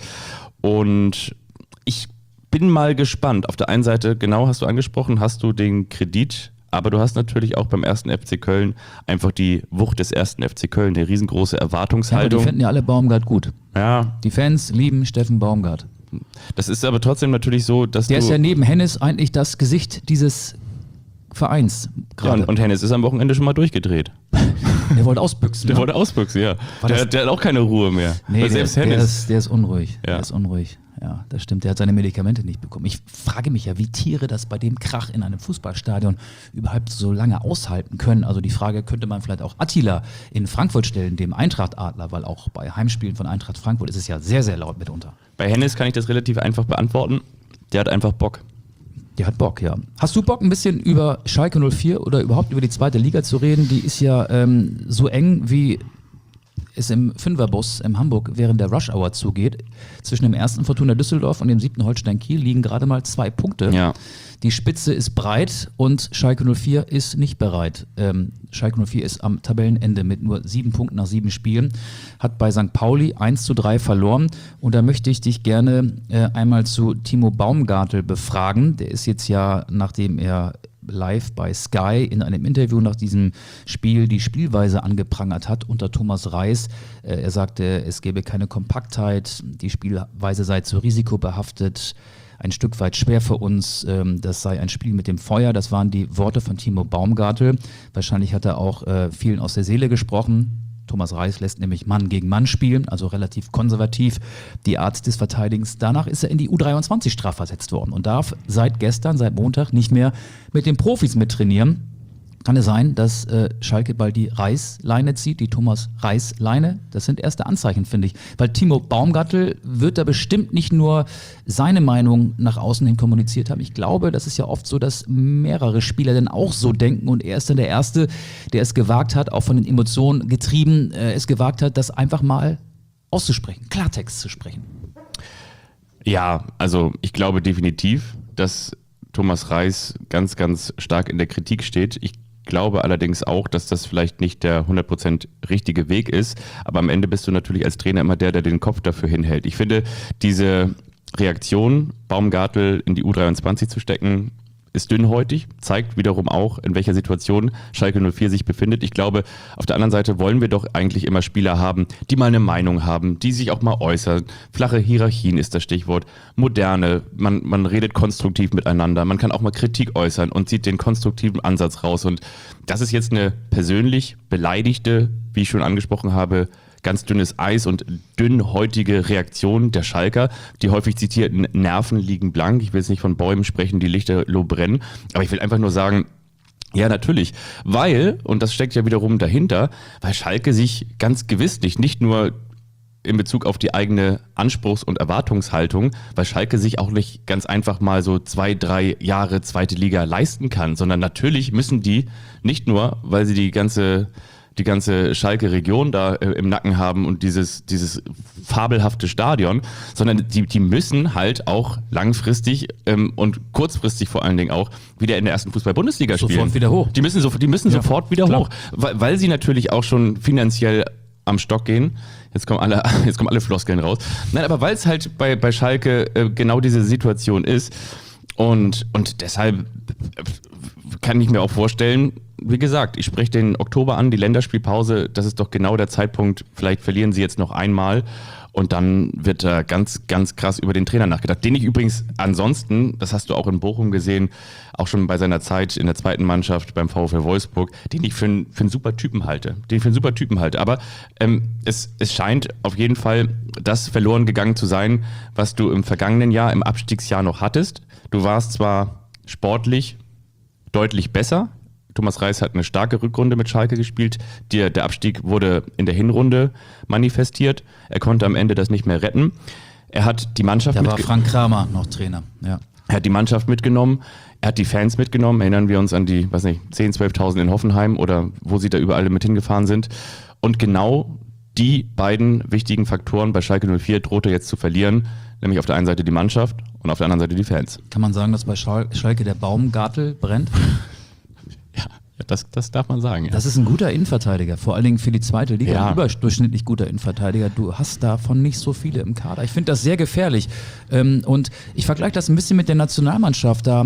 Und ich bin mal gespannt. Auf der einen Seite, genau hast du angesprochen, hast du den Kredit, aber du hast natürlich auch beim 1. FC Köln einfach die Wucht des 1. FC Köln, eine riesengroße Ja, aber die Erwartungshaltung. finden ja alle Baumgart gut. Ja, Die Fans lieben Steffen Baumgart. das ist aber trotzdem natürlich so, dass Der du... ist ja neben Hennes eigentlich das Gesicht dieses Vereins Ja, gerade. und Hennes ist am Wochenende schon mal durchgedreht. Der wollte ausbüchsen. Der ne? wollte ausbüchsen, ja. War Der, das- der hat auch keine Ruhe mehr. Nee, Weil selbst Hennes... der ist unruhig. Ja. Der ist unruhig. Ja, das stimmt. Der hat seine Medikamente nicht bekommen. Ich frage mich ja, wie Tiere das bei dem Krach in einem Fußballstadion überhaupt so lange aushalten können. Also die Frage könnte man vielleicht auch Attila in Frankfurt stellen, dem Eintracht-Adler, weil auch bei Heimspielen von Eintracht Frankfurt ist es ja sehr, sehr laut mitunter. Bei Hennes kann ich das relativ einfach beantworten. Der hat einfach Bock. Der hat Bock, ja. Hast du Bock, ein bisschen über Schalke 04 oder überhaupt über die zweite Liga zu reden? Die ist ja so eng, wie es im Fünferbus in Hamburg während der Rush Hour zugeht. Zwischen dem ersten Fortuna Düsseldorf und dem 7. Holstein Kiel liegen gerade mal 2 Punkte. Ja. Die Spitze ist breit und Schalke 04 ist nicht bereit. Schalke 04 ist am Tabellenende mit nur 7 Punkten nach 7 Spielen, hat bei St. Pauli 1:3 verloren. Und da möchte ich dich gerne einmal zu Timo Baumgartel befragen. Der ist jetzt ja, nachdem er live bei Sky in einem Interview nach diesem Spiel die Spielweise angeprangert hat unter Thomas Reis. Er sagte, es gäbe keine Kompaktheit, die Spielweise sei zu risikobehaftet, ein Stück weit schwer für uns, das sei ein Spiel mit dem Feuer. Das waren die Worte von Timo Baumgartel. Wahrscheinlich hat er auch vielen aus der Seele gesprochen. Thomas Reis lässt nämlich Mann gegen Mann spielen, also relativ konservativ die Art des Verteidigens. Danach ist er in die U23 strafversetzt worden und darf seit gestern, seit Montag nicht mehr mit den Profis mittrainieren. Kann es sein, dass Schalke bald die Reis-Leine zieht, die Thomas-Reis-Leine? Das sind erste Anzeichen, finde ich. Weil Timo Baumgartel wird da bestimmt nicht nur seine Meinung nach außen hin kommuniziert haben. Ich glaube, das ist ja oft so, dass mehrere Spieler dann auch so denken und er ist dann der Erste, der es gewagt hat, auch von den Emotionen getrieben, es gewagt hat, das einfach mal auszusprechen, Klartext zu sprechen. Ja, also ich glaube definitiv, dass Thomas Reis ganz, ganz stark in der Kritik steht. Ich glaube allerdings auch, dass das vielleicht nicht der 100% richtige Weg ist, aber am Ende bist du natürlich als Trainer immer der den Kopf dafür hinhält. Ich finde, diese Reaktion, Baumgartel in die U23 zu stecken, ist dünnhäutig, zeigt wiederum auch, in welcher Situation Schalke 04 sich befindet. Ich glaube, auf der anderen Seite wollen wir doch eigentlich immer Spieler haben, die mal eine Meinung haben, die sich auch mal äußern. Flache Hierarchien ist das Stichwort. Moderne, man redet konstruktiv miteinander, man kann auch mal Kritik äußern und zieht den konstruktiven Ansatz raus. Und das ist jetzt eine persönlich beleidigte, wie ich schon angesprochen habe, ganz dünnes Eis und dünnhäutige Reaktion der Schalker. Die häufig zitierten Nerven liegen blank. Ich will jetzt nicht von Bäumen sprechen, die Lichterloh brennen. Aber ich will einfach nur sagen, ja, natürlich, weil, und das steckt ja wiederum dahinter, weil Schalke sich ganz gewiss nicht nur in Bezug auf die eigene Anspruchs- und Erwartungshaltung, weil Schalke sich auch nicht ganz einfach mal so 2-3 Jahre zweite Liga leisten kann, sondern natürlich müssen die nicht nur, weil sie die ganze Schalke-Region da im Nacken haben und dieses fabelhafte Stadion, sondern die müssen halt auch langfristig und kurzfristig vor allen Dingen auch wieder in der ersten Fußball-Bundesliga spielen. Sofort wieder hoch. Die müssen sofort wieder klar. hoch, weil sie natürlich auch schon finanziell am Stock gehen. Jetzt kommen alle Floskeln raus. Nein, aber weil es halt bei Schalke genau diese Situation ist und deshalb kann ich mir auch vorstellen, wie gesagt, ich spreche den Oktober an, die Länderspielpause, das ist doch genau der Zeitpunkt, vielleicht verlieren sie jetzt noch einmal Und dann wird da ganz, ganz krass über den Trainer nachgedacht. Den ich übrigens ansonsten, das hast du auch in Bochum gesehen, auch schon bei seiner Zeit in der zweiten Mannschaft beim VfL Wolfsburg, den ich für einen super Typen halte. Aber es scheint auf jeden Fall das verloren gegangen zu sein, was du im vergangenen Jahr, im Abstiegsjahr noch hattest. Du warst zwar sportlich deutlich besser. Thomas Reis hat eine starke Rückrunde mit Schalke gespielt. Der Abstieg wurde in der Hinrunde manifestiert. Er konnte am Ende das nicht mehr retten. Er hat die Mannschaft Da war Frank Kramer noch Trainer. Ja. Er hat die Mannschaft mitgenommen. Er hat die Fans mitgenommen. Erinnern wir uns an die, 10.000, 12.000 in Hoffenheim oder wo sie da überall mit hingefahren sind. Und genau die beiden wichtigen Faktoren bei Schalke 04 drohte jetzt zu verlieren. Nämlich auf der einen Seite die Mannschaft und auf der anderen Seite die Fans. Kann man sagen, dass bei Schalke der Baumgartel brennt? Ja, das darf man sagen. Ja. Das ist ein guter Innenverteidiger, vor allen Dingen für die zweite Liga. Ja. Ein überdurchschnittlich guter Innenverteidiger. Du hast davon nicht so viele im Kader. Ich finde das sehr gefährlich. Und ich vergleiche das ein bisschen mit der Nationalmannschaft. Da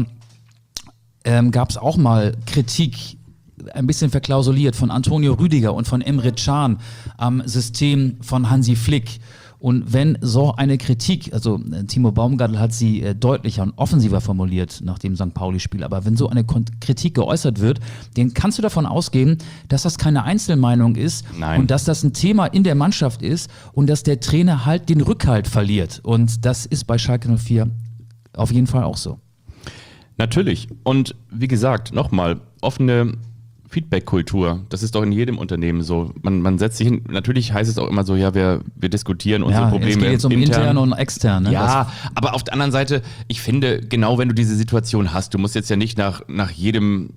gab es auch mal Kritik, ein bisschen verklausuliert, von Antonio Rüdiger und von Emre Can am System von Hansi Flick. Und wenn so eine Kritik, also Timo Baumgartel hat sie deutlicher und offensiver formuliert nach dem St. Pauli-Spiel, aber wenn so eine Kritik geäußert wird, dann kannst du davon ausgehen, dass das keine Einzelmeinung ist. Nein. Und dass das ein Thema in der Mannschaft ist und dass der Trainer halt den Rückhalt verliert. Und das ist bei Schalke 04 auf jeden Fall auch so. Natürlich. Und wie gesagt, nochmal, offene Feedback-Kultur, das ist doch in jedem Unternehmen so. Man setzt sich hin, natürlich heißt es auch immer so, ja, wir diskutieren unsere Probleme es geht jetzt um intern und extern. Ne? Ja, aber auf der anderen Seite, ich finde, genau wenn du diese Situation hast, du musst jetzt ja nicht nach jedem,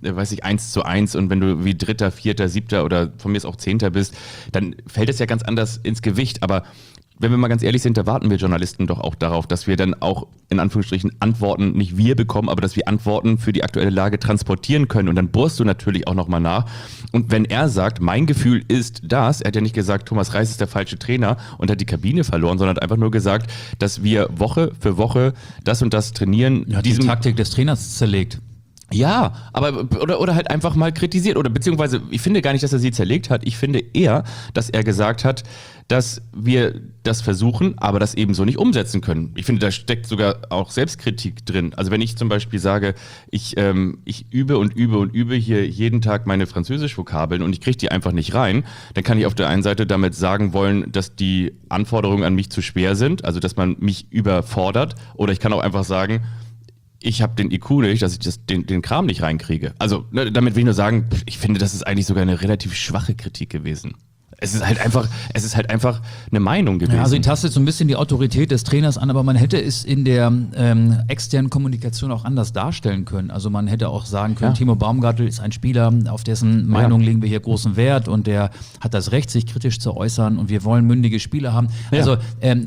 1:1 und wenn du wie 3., 4., 7. oder von mir ist auch 10. bist, dann fällt es ja ganz anders ins Gewicht, aber wenn wir mal ganz ehrlich sind, da warten wir Journalisten doch auch darauf, dass wir dann auch in Anführungsstrichen Antworten, nicht wir bekommen, aber dass wir Antworten für die aktuelle Lage transportieren können. Und dann bohrst du natürlich auch nochmal nach. Und wenn er sagt, mein Gefühl ist das, er hat ja nicht gesagt, Thomas Reis ist der falsche Trainer und hat die Kabine verloren, sondern hat einfach nur gesagt, dass wir Woche für Woche das und das trainieren. Ja, die Taktik des Trainers zerlegt. Ja, aber oder halt einfach mal kritisiert oder beziehungsweise ich finde gar nicht, dass er sie zerlegt hat. Ich finde eher, dass er gesagt hat, dass wir das versuchen, aber das eben so nicht umsetzen können. Ich finde, da steckt sogar auch Selbstkritik drin. Also wenn ich zum Beispiel sage, ich übe und übe hier jeden Tag meine Französisch-Vokabeln und ich kriege die einfach nicht rein, dann kann ich auf der einen Seite damit sagen wollen, dass die Anforderungen an mich zu schwer sind, also dass man mich überfordert, oder ich kann auch einfach sagen, ich habe den IQ nicht, dass ich den Kram nicht reinkriege. Also damit will ich nur sagen, ich finde, das ist eigentlich sogar eine relativ schwache Kritik gewesen. Es ist halt einfach eine Meinung gewesen. Ja, also die tastet so ein bisschen die Autorität des Trainers an, aber man hätte es in der externen Kommunikation auch anders darstellen können. Also man hätte auch sagen können, Timo Baumgartel ist ein Spieler, auf dessen Meinung legen wir hier großen Wert und der hat das Recht, sich kritisch zu äußern und wir wollen mündige Spieler haben. Ja. Also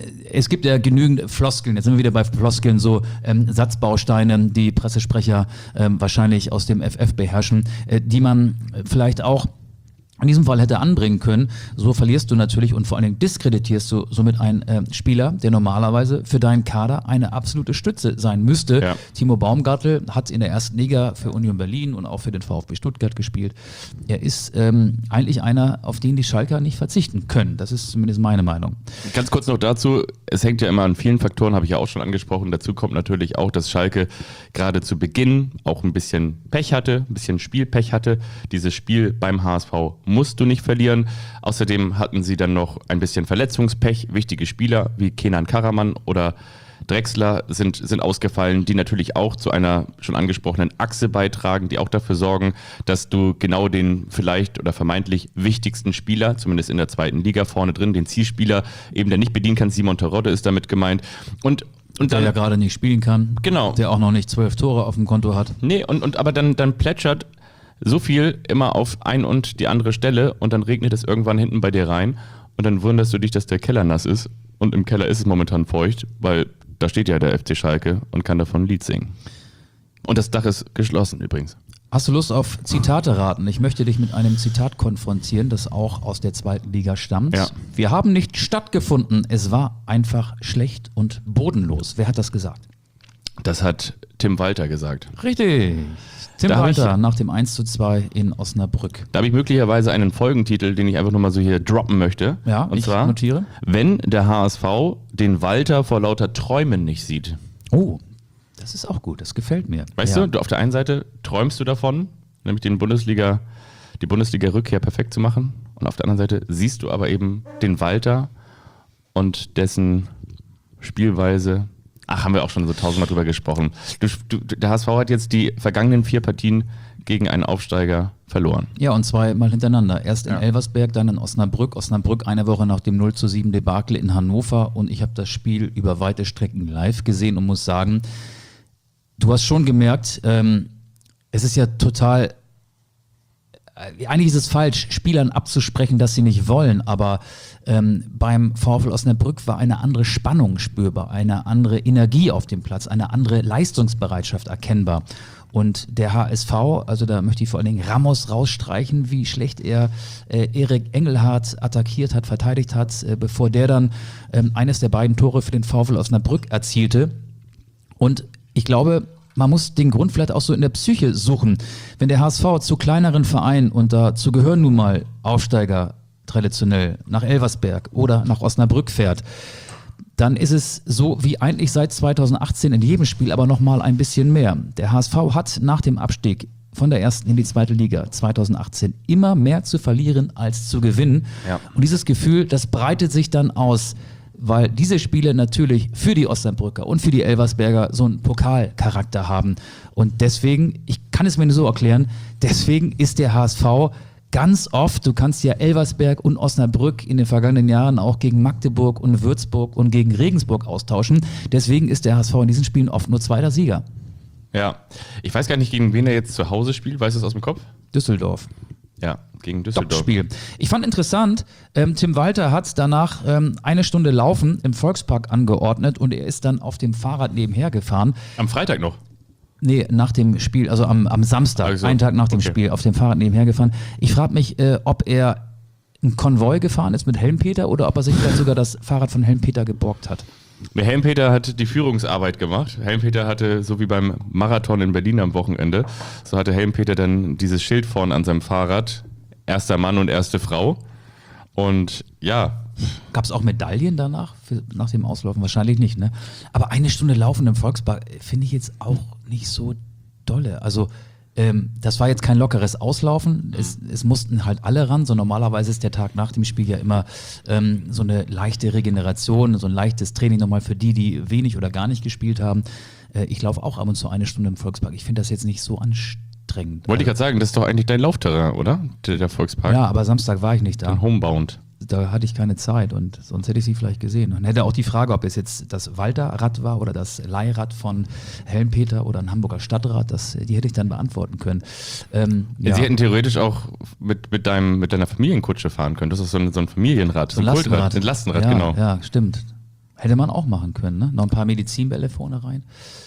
es gibt ja genügend Floskeln, jetzt sind wir wieder bei Floskeln, so Satzbausteine, die Pressesprecher wahrscheinlich aus dem FF beherrschen, die man vielleicht auch in diesem Fall hätte anbringen können. So verlierst du natürlich und vor allen Dingen diskreditierst du somit einen Spieler, der normalerweise für deinen Kader eine absolute Stütze sein müsste. Ja. Timo Baumgartel hat in der ersten Liga für Union Berlin und auch für den VfB Stuttgart gespielt. Er ist eigentlich einer, auf den die Schalker nicht verzichten können. Das ist zumindest meine Meinung. Ganz kurz noch dazu, es hängt ja immer an vielen Faktoren, habe ich ja auch schon angesprochen. Dazu kommt natürlich auch, dass Schalke gerade zu Beginn auch ein bisschen Pech hatte, ein bisschen Spielpech hatte. Dieses Spiel beim HSV musst du nicht verlieren. Außerdem hatten sie dann noch ein bisschen Verletzungspech. Wichtige Spieler wie Kenan Karaman oder Drexler sind ausgefallen, die natürlich auch zu einer schon angesprochenen Achse beitragen, die auch dafür sorgen, dass du genau den vielleicht oder vermeintlich wichtigsten Spieler, zumindest in der zweiten Liga vorne drin, den Zielspieler eben, der nicht bedienen kann, Simon Terodde ist damit gemeint. Und der dann, ja gerade nicht spielen kann. Genau. Der auch noch nicht 12 Tore auf dem Konto hat. Nee, aber dann plätschert so viel immer auf ein und die andere Stelle und dann regnet es irgendwann hinten bei dir rein und dann wunderst du dich, dass der Keller nass ist und im Keller ist es momentan feucht, weil da steht ja der FC Schalke und kann davon ein Lied singen. Und das Dach ist geschlossen übrigens. Hast du Lust auf Zitate raten? Ich möchte dich mit einem Zitat konfrontieren, das auch aus der zweiten Liga stammt. Ja. Wir haben nicht stattgefunden, es war einfach schlecht und bodenlos. Wer hat das gesagt? Das hat Tim Walter gesagt. Richtig. Tim Da hab Walter ich- nach dem 1:2 in Osnabrück. Da habe ich möglicherweise einen Folgentitel, den ich einfach nur mal so hier droppen möchte. Ja, und ich zwar, notiere. wenn der HSV den Walter vor lauter Träumen nicht sieht. Oh, das ist auch gut, das gefällt mir. Weißt ja. du, auf der einen Seite träumst du davon, nämlich die Bundesliga-Rückkehr perfekt zu machen. Und auf der anderen Seite siehst du aber eben den Walter und dessen Spielweise. Ach, haben wir auch schon so tausendmal drüber gesprochen. Der HSV hat jetzt die vergangenen 4 Partien gegen einen Aufsteiger verloren. Ja, und 2-mal hintereinander. Erst in Ja. Elversberg, dann in Osnabrück. Osnabrück eine Woche nach dem 0:7 Debakel in Hannover. Und ich habe das Spiel über weite Strecken live gesehen und muss sagen, du hast schon gemerkt, es ist ja total, eigentlich ist es falsch, Spielern abzusprechen, dass sie nicht wollen, aber beim VfL Osnabrück war eine andere Spannung spürbar, eine andere Energie auf dem Platz, eine andere Leistungsbereitschaft erkennbar. Und der HSV, also da möchte ich vor allen Dingen Ramos rausstreichen, wie schlecht er Erik Engelhardt attackiert hat, verteidigt hat, bevor der dann eines der beiden Tore für den VfL Osnabrück erzielte. Und ich glaube, man muss den Grund vielleicht auch so in der Psyche suchen. Wenn der HSV zu kleineren Vereinen, und dazu gehören nun mal Aufsteiger traditionell, nach Elversberg oder nach Osnabrück fährt, dann ist es so wie eigentlich seit 2018 in jedem Spiel, aber nochmal ein bisschen mehr. Der HSV hat nach dem Abstieg von der ersten in die zweite Liga 2018 immer mehr zu verlieren als zu gewinnen. Ja. Und dieses Gefühl, das breitet sich dann aus, weil diese Spiele natürlich für die Osnabrücker und für die Elversberger so einen Pokalcharakter haben. Und deswegen, ich kann es mir nur so erklären, deswegen ist der HSV ganz oft, du kannst ja Elversberg und Osnabrück in den vergangenen Jahren auch gegen Magdeburg und Würzburg und gegen Regensburg austauschen. Deswegen ist der HSV in diesen Spielen oft nur zweiter Sieger. Ja, ich weiß gar nicht, gegen wen er jetzt zu Hause spielt. Weißt du es aus dem Kopf? Düsseldorf. Ja, gegen Düsseldorf. Top-Spiel. Ich fand interessant, Tim Walter hat danach eine Stunde Laufen im Volkspark angeordnet und er ist dann auf dem Fahrrad nebenher gefahren. Am Freitag noch. Nee, nach dem Spiel, also am Samstag, Also, einen Tag nach dem okay. Spiel, auf dem Fahrrad nebenher gefahren. Ich frage mich, ob er ein Konvoi gefahren ist mit Helmpeter oder ob er sich vielleicht sogar das Fahrrad von Helmpeter geborgt hat. Der Helmpeter hat die Führungsarbeit gemacht. Helmpeter hatte, so wie beim Marathon in Berlin am Wochenende, so hatte Helmpeter dann dieses Schild vorne an seinem Fahrrad, erster Mann und erste Frau. Und ja, Gab es auch Medaillen danach, nach dem Auslaufen? Wahrscheinlich nicht, ne? Aber eine Stunde Laufen im Volkspark finde ich jetzt auch nicht so dolle. Also das war jetzt kein lockeres Auslaufen. Es mussten halt alle ran. So normalerweise ist der Tag nach dem Spiel ja immer so eine leichte Regeneration, so ein leichtes Training nochmal für die wenig oder gar nicht gespielt haben. Ich laufe auch ab und zu eine Stunde im Volkspark. Ich finde das jetzt nicht so anstrengend. wollte ich gerade sagen, das ist doch eigentlich dein Laufterrain, oder? Der Volkspark. Ja, aber Samstag war ich nicht da. Dein Homebound. Da hatte ich keine Zeit und sonst hätte ich sie vielleicht gesehen. Und hätte auch die Frage, ob es jetzt das Walter-Rad war oder das Leihrad von Helmpeter oder ein Hamburger Stadtrad, die hätte ich dann beantworten können. Ja. Sie hätten theoretisch auch mit deiner Familienkutsche fahren können. Das ist so ein Familienrad, So ein Kultrad, Lastenrad. ein Lastenrad, ja, genau. Ja, stimmt. Hätte man auch machen können, ne? Noch ein paar Medizinbälle vorne rein.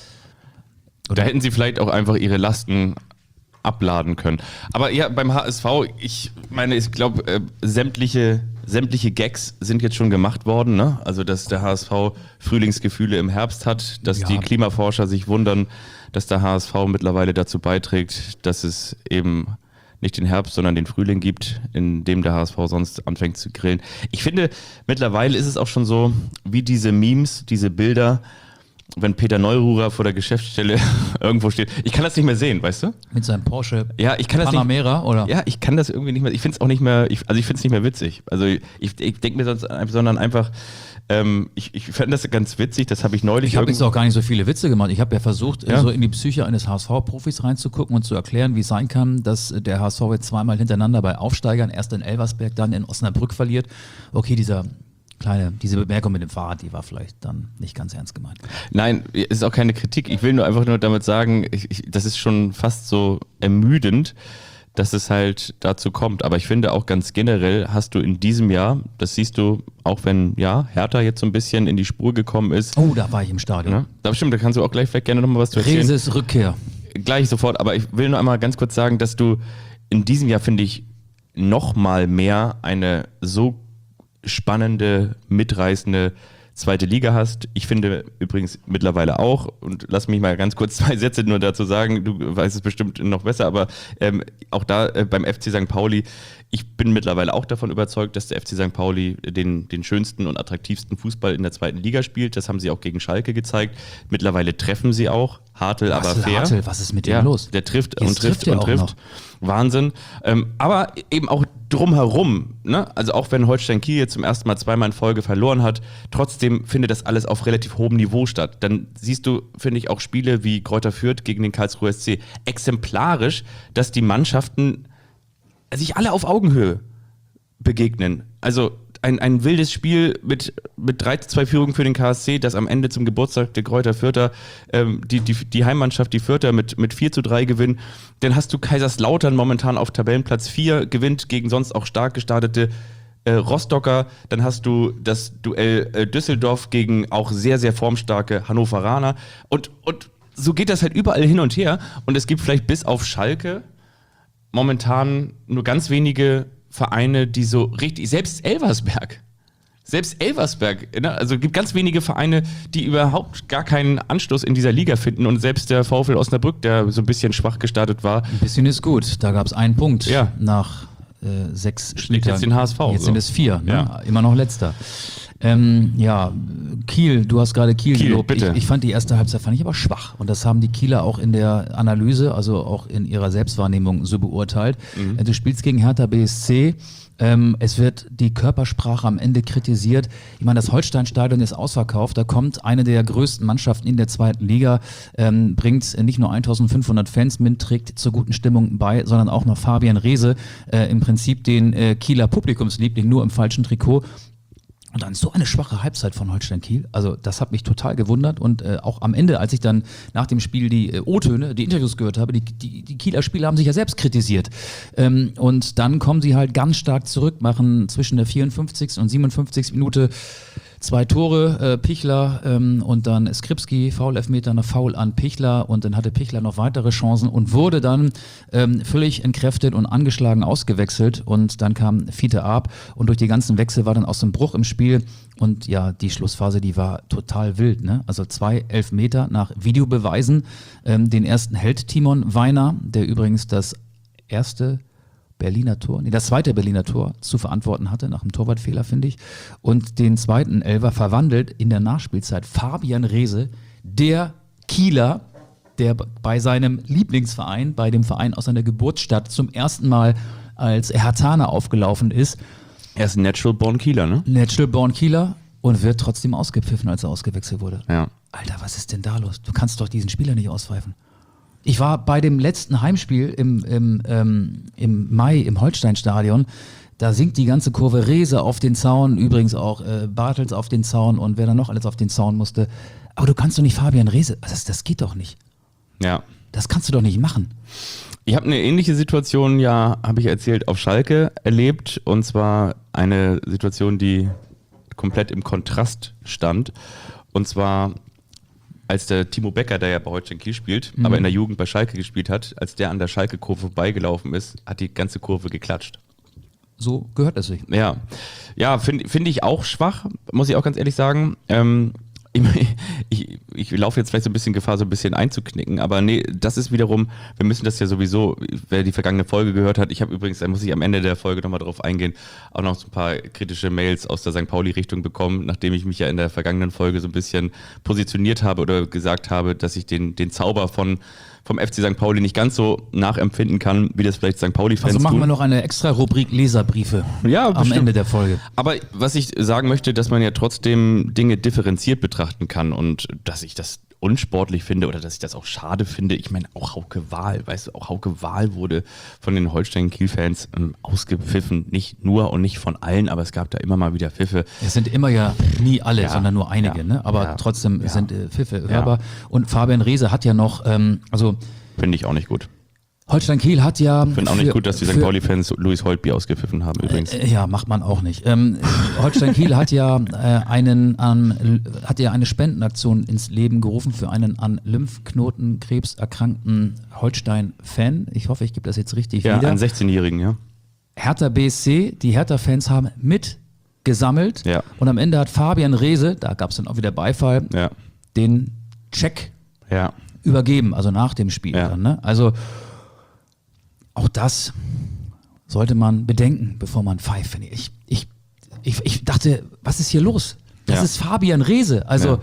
Da hätten sie vielleicht auch einfach ihre Lasten abladen können. Aber ja, beim HSV, ich glaube, sämtliche Gags sind jetzt schon gemacht worden, ne? Also, dass der HSV Frühlingsgefühle im Herbst hat, dass Ja. die Klimaforscher sich wundern, dass der HSV mittlerweile dazu beiträgt, dass es eben nicht den Herbst, sondern den Frühling gibt, in dem der HSV sonst anfängt zu grillen. Ich finde, mittlerweile ist es auch schon so, wie diese Memes, diese Bilder, wenn Peter Neururer vor der Geschäftsstelle irgendwo steht. Ich kann das nicht mehr sehen, weißt du? Mit seinem Porsche Ja, ich kann das nicht. Panamera, oder? Ja, ich kann das irgendwie nicht mehr. Ich finde es auch nicht mehr. Ich finde es nicht mehr witzig. Also ich denke mir sondern einfach. Ich fand das ganz witzig. Das habe ich neulich. Ich habe jetzt auch gar nicht so viele Witze gemacht. Ich habe ja versucht, Ja. so in die Psyche eines HSV-Profis reinzugucken und zu erklären, wie es sein kann, dass der HSV jetzt zweimal hintereinander bei Aufsteigern, erst in Elversberg, dann in Osnabrück verliert. Okay, diese Bemerkung mit dem Fahrrad, die war vielleicht dann nicht ganz ernst gemeint. Nein, ist auch keine Kritik. Ich will nur einfach nur damit sagen, das ist schon fast so ermüdend, dass es halt dazu kommt. Aber ich finde auch ganz generell hast du in diesem Jahr, das siehst du, auch wenn Hertha jetzt so ein bisschen in die Spur gekommen ist. Oh, da war ich im Stadion. Ne? Da stimmt, da kannst du auch gleich vielleicht gerne nochmal was zu erzählen. Reses Rückkehr. Gleich sofort, aber ich will nur einmal ganz kurz sagen, dass du in diesem Jahr, finde ich, noch mal mehr eine so spannende, mitreißende zweite Liga hast. Ich finde übrigens mittlerweile auch, und lass mich mal ganz kurz 2 Sätze nur dazu sagen, du weißt es bestimmt noch besser, aber auch da beim FC St. Pauli, ich bin mittlerweile auch davon überzeugt, dass der FC St. Pauli den schönsten und attraktivsten Fußball in der zweiten Liga spielt. Das haben sie auch gegen Schalke gezeigt. Mittlerweile treffen sie auch. Hartl, aber fair. Hartl, was ist mit dem los? Der trifft Jetzt und trifft er und auch trifft. noch. Wahnsinn. Aber eben auch drumherum, ne? Also auch wenn Holstein Kiel jetzt zum ersten Mal 2-mal in Folge verloren hat, trotzdem findet das alles auf relativ hohem Niveau statt. Dann siehst du, finde ich, auch Spiele wie Greuther Fürth gegen den Karlsruher SC exemplarisch, dass die Mannschaften sich alle auf Augenhöhe begegnen. Also ein wildes Spiel mit 3:2 Führung für den KSC, das am Ende zum Geburtstag der Greuther Fürther die Heimmannschaft, die Fürther mit 4:3 gewinnen. Dann hast du Kaiserslautern momentan auf Tabellenplatz 4, gewinnt gegen sonst auch stark gestartete Rostocker. Dann hast du das Duell Düsseldorf gegen auch sehr, sehr formstarke Hannoveraner. Und so geht das halt überall hin und her. Und es gibt vielleicht bis auf Schalke momentan nur ganz wenige Vereine, die so richtig, selbst Elversberg, ne? Also es gibt ganz wenige Vereine, die überhaupt gar keinen Anschluss in dieser Liga finden, und selbst der VfL Osnabrück, der so ein bisschen schwach gestartet war. Ein bisschen ist gut, da gab es einen Punkt Ja. nach 6 Schlägt jetzt den HSV. Jetzt so. sind es 4, ne? Ja. Immer noch letzter. Kiel, du hast gerade Kiel gelobt. bitte. Ich fand die erste Halbzeit aber schwach. Und das haben die Kieler auch in der Analyse, also auch in ihrer Selbstwahrnehmung so beurteilt. Du spielst gegen Hertha BSC. Es wird die Körpersprache am Ende kritisiert. Ich meine, das Holstein-Stadion ist ausverkauft. Da kommt eine der größten Mannschaften in der zweiten Liga, bringt nicht nur 1500 Fans mit, trägt zur guten Stimmung bei, sondern auch noch Fabian Reese, im Prinzip den Kieler Publikumsliebling, nur im falschen Trikot. Und dann so eine schwache Halbzeit von Holstein Kiel. Also das hat mich total gewundert. Und auch am Ende, als ich dann nach dem Spiel die O-Töne, die Interviews gehört habe, die Kieler Spieler haben sich ja selbst kritisiert. Und dann kommen sie halt ganz stark zurück, machen zwischen der 54. und 57. Minute 2 Tore, Pichler und dann Skripski, Foul-Elfmeter, eine Foul an Pichler, und dann hatte Pichler noch weitere Chancen und wurde dann völlig entkräftet und angeschlagen ausgewechselt, und dann kam Fiete Arp, und durch die ganzen Wechsel war dann aus dem Bruch im Spiel, und ja, die Schlussphase, die war total wild, ne? Also 2 Elfmeter nach Videobeweisen, den ersten hält Timon Weiner, der übrigens das zweite Berliner Tor zu verantworten hatte, nach einem Torwartfehler, finde ich. Und den zweiten Elfer verwandelt in der Nachspielzeit Fabian Reese, der Kieler, der bei seinem Lieblingsverein, bei dem Verein aus seiner Geburtsstadt zum ersten Mal als Herthaner aufgelaufen ist. Er ist Natural Born Kieler, ne? Natural Born Kieler, und wird trotzdem ausgepfiffen, als er ausgewechselt wurde. Ja. Alter, was ist denn da los? Du kannst doch diesen Spieler nicht auspfeifen. Ich war bei dem letzten Heimspiel im Mai im Holstein-Stadion. Da sinkt die ganze Kurve, Reese auf den Zaun, übrigens auch Bartels auf den Zaun und wer da noch alles auf den Zaun musste. Aber du kannst doch nicht Fabian Reese, das geht doch nicht. Ja. Das kannst du doch nicht machen. Ich habe eine ähnliche Situation, ja, habe ich erzählt, auf Schalke erlebt, und zwar eine Situation, die komplett im Kontrast stand, und zwar als der Timo Becker, der ja bei Holstein Kiel spielt, aber in der Jugend bei Schalke gespielt hat, als der an der Schalke-Kurve vorbeigelaufen ist, hat die ganze Kurve geklatscht. So gehört es sich. Ja, finde ich auch schwach, muss ich auch ganz ehrlich sagen. Ich laufe jetzt vielleicht so ein bisschen Gefahr, so ein bisschen einzuknicken, aber nee, das ist wiederum, wir müssen das ja sowieso, wer die vergangene Folge gehört hat, ich habe übrigens, da muss ich am Ende der Folge nochmal drauf eingehen, auch noch so ein paar kritische Mails aus der St. Pauli-Richtung bekommen, nachdem ich mich ja in der vergangenen Folge so ein bisschen positioniert habe oder gesagt habe, dass ich den Zauber vom FC St. Pauli nicht ganz so nachempfinden kann, wie das vielleicht St. Pauli-Fans Also machen wir tun. noch eine extra Rubrik Leserbriefe am bestimmt. Ende der Folge. Aber was ich sagen möchte, dass man ja trotzdem Dinge differenziert betrachten kann, und dass ich das unsportlich finde oder dass ich das auch schade finde. Ich meine, auch Hauke Wahl, weißt du, auch Hauke Wahl wurde von den Holstein-Kiel-Fans ausgepfiffen. Nicht nur und nicht von allen, aber es gab da immer mal wieder Pfiffe. Es sind immer ja nie alle, sondern nur einige, ja, ne? Aber ja, trotzdem ja. sind Pfiffe hörbar. Und Fabian Reese hat ja noch, Finde ich auch nicht gut. Holstein Kiel hat ja. Ich finde auch nicht gut, dass die St. Pauli-Fans Louis Holtby ausgepfiffen haben übrigens. Ja, macht man auch nicht. Holstein Kiel hat ja eine Spendenaktion ins Leben gerufen für einen an Lymphknotenkrebs erkrankten Holstein-Fan. Ich hoffe, ich gebe das jetzt richtig Ja, wieder. einen 16-Jährigen, ja. Hertha BSC, die Hertha-Fans haben mit gesammelt Ja. und am Ende hat Fabian Reese, da gab es dann auch wieder Beifall, Ja. den Check Ja. übergeben, also nach dem Spiel Ja. dann. Ne? Also auch das sollte man bedenken, bevor man pfeift. Finde ich. Ich dachte, was ist hier los? Das Ja. ist Fabian Reese, also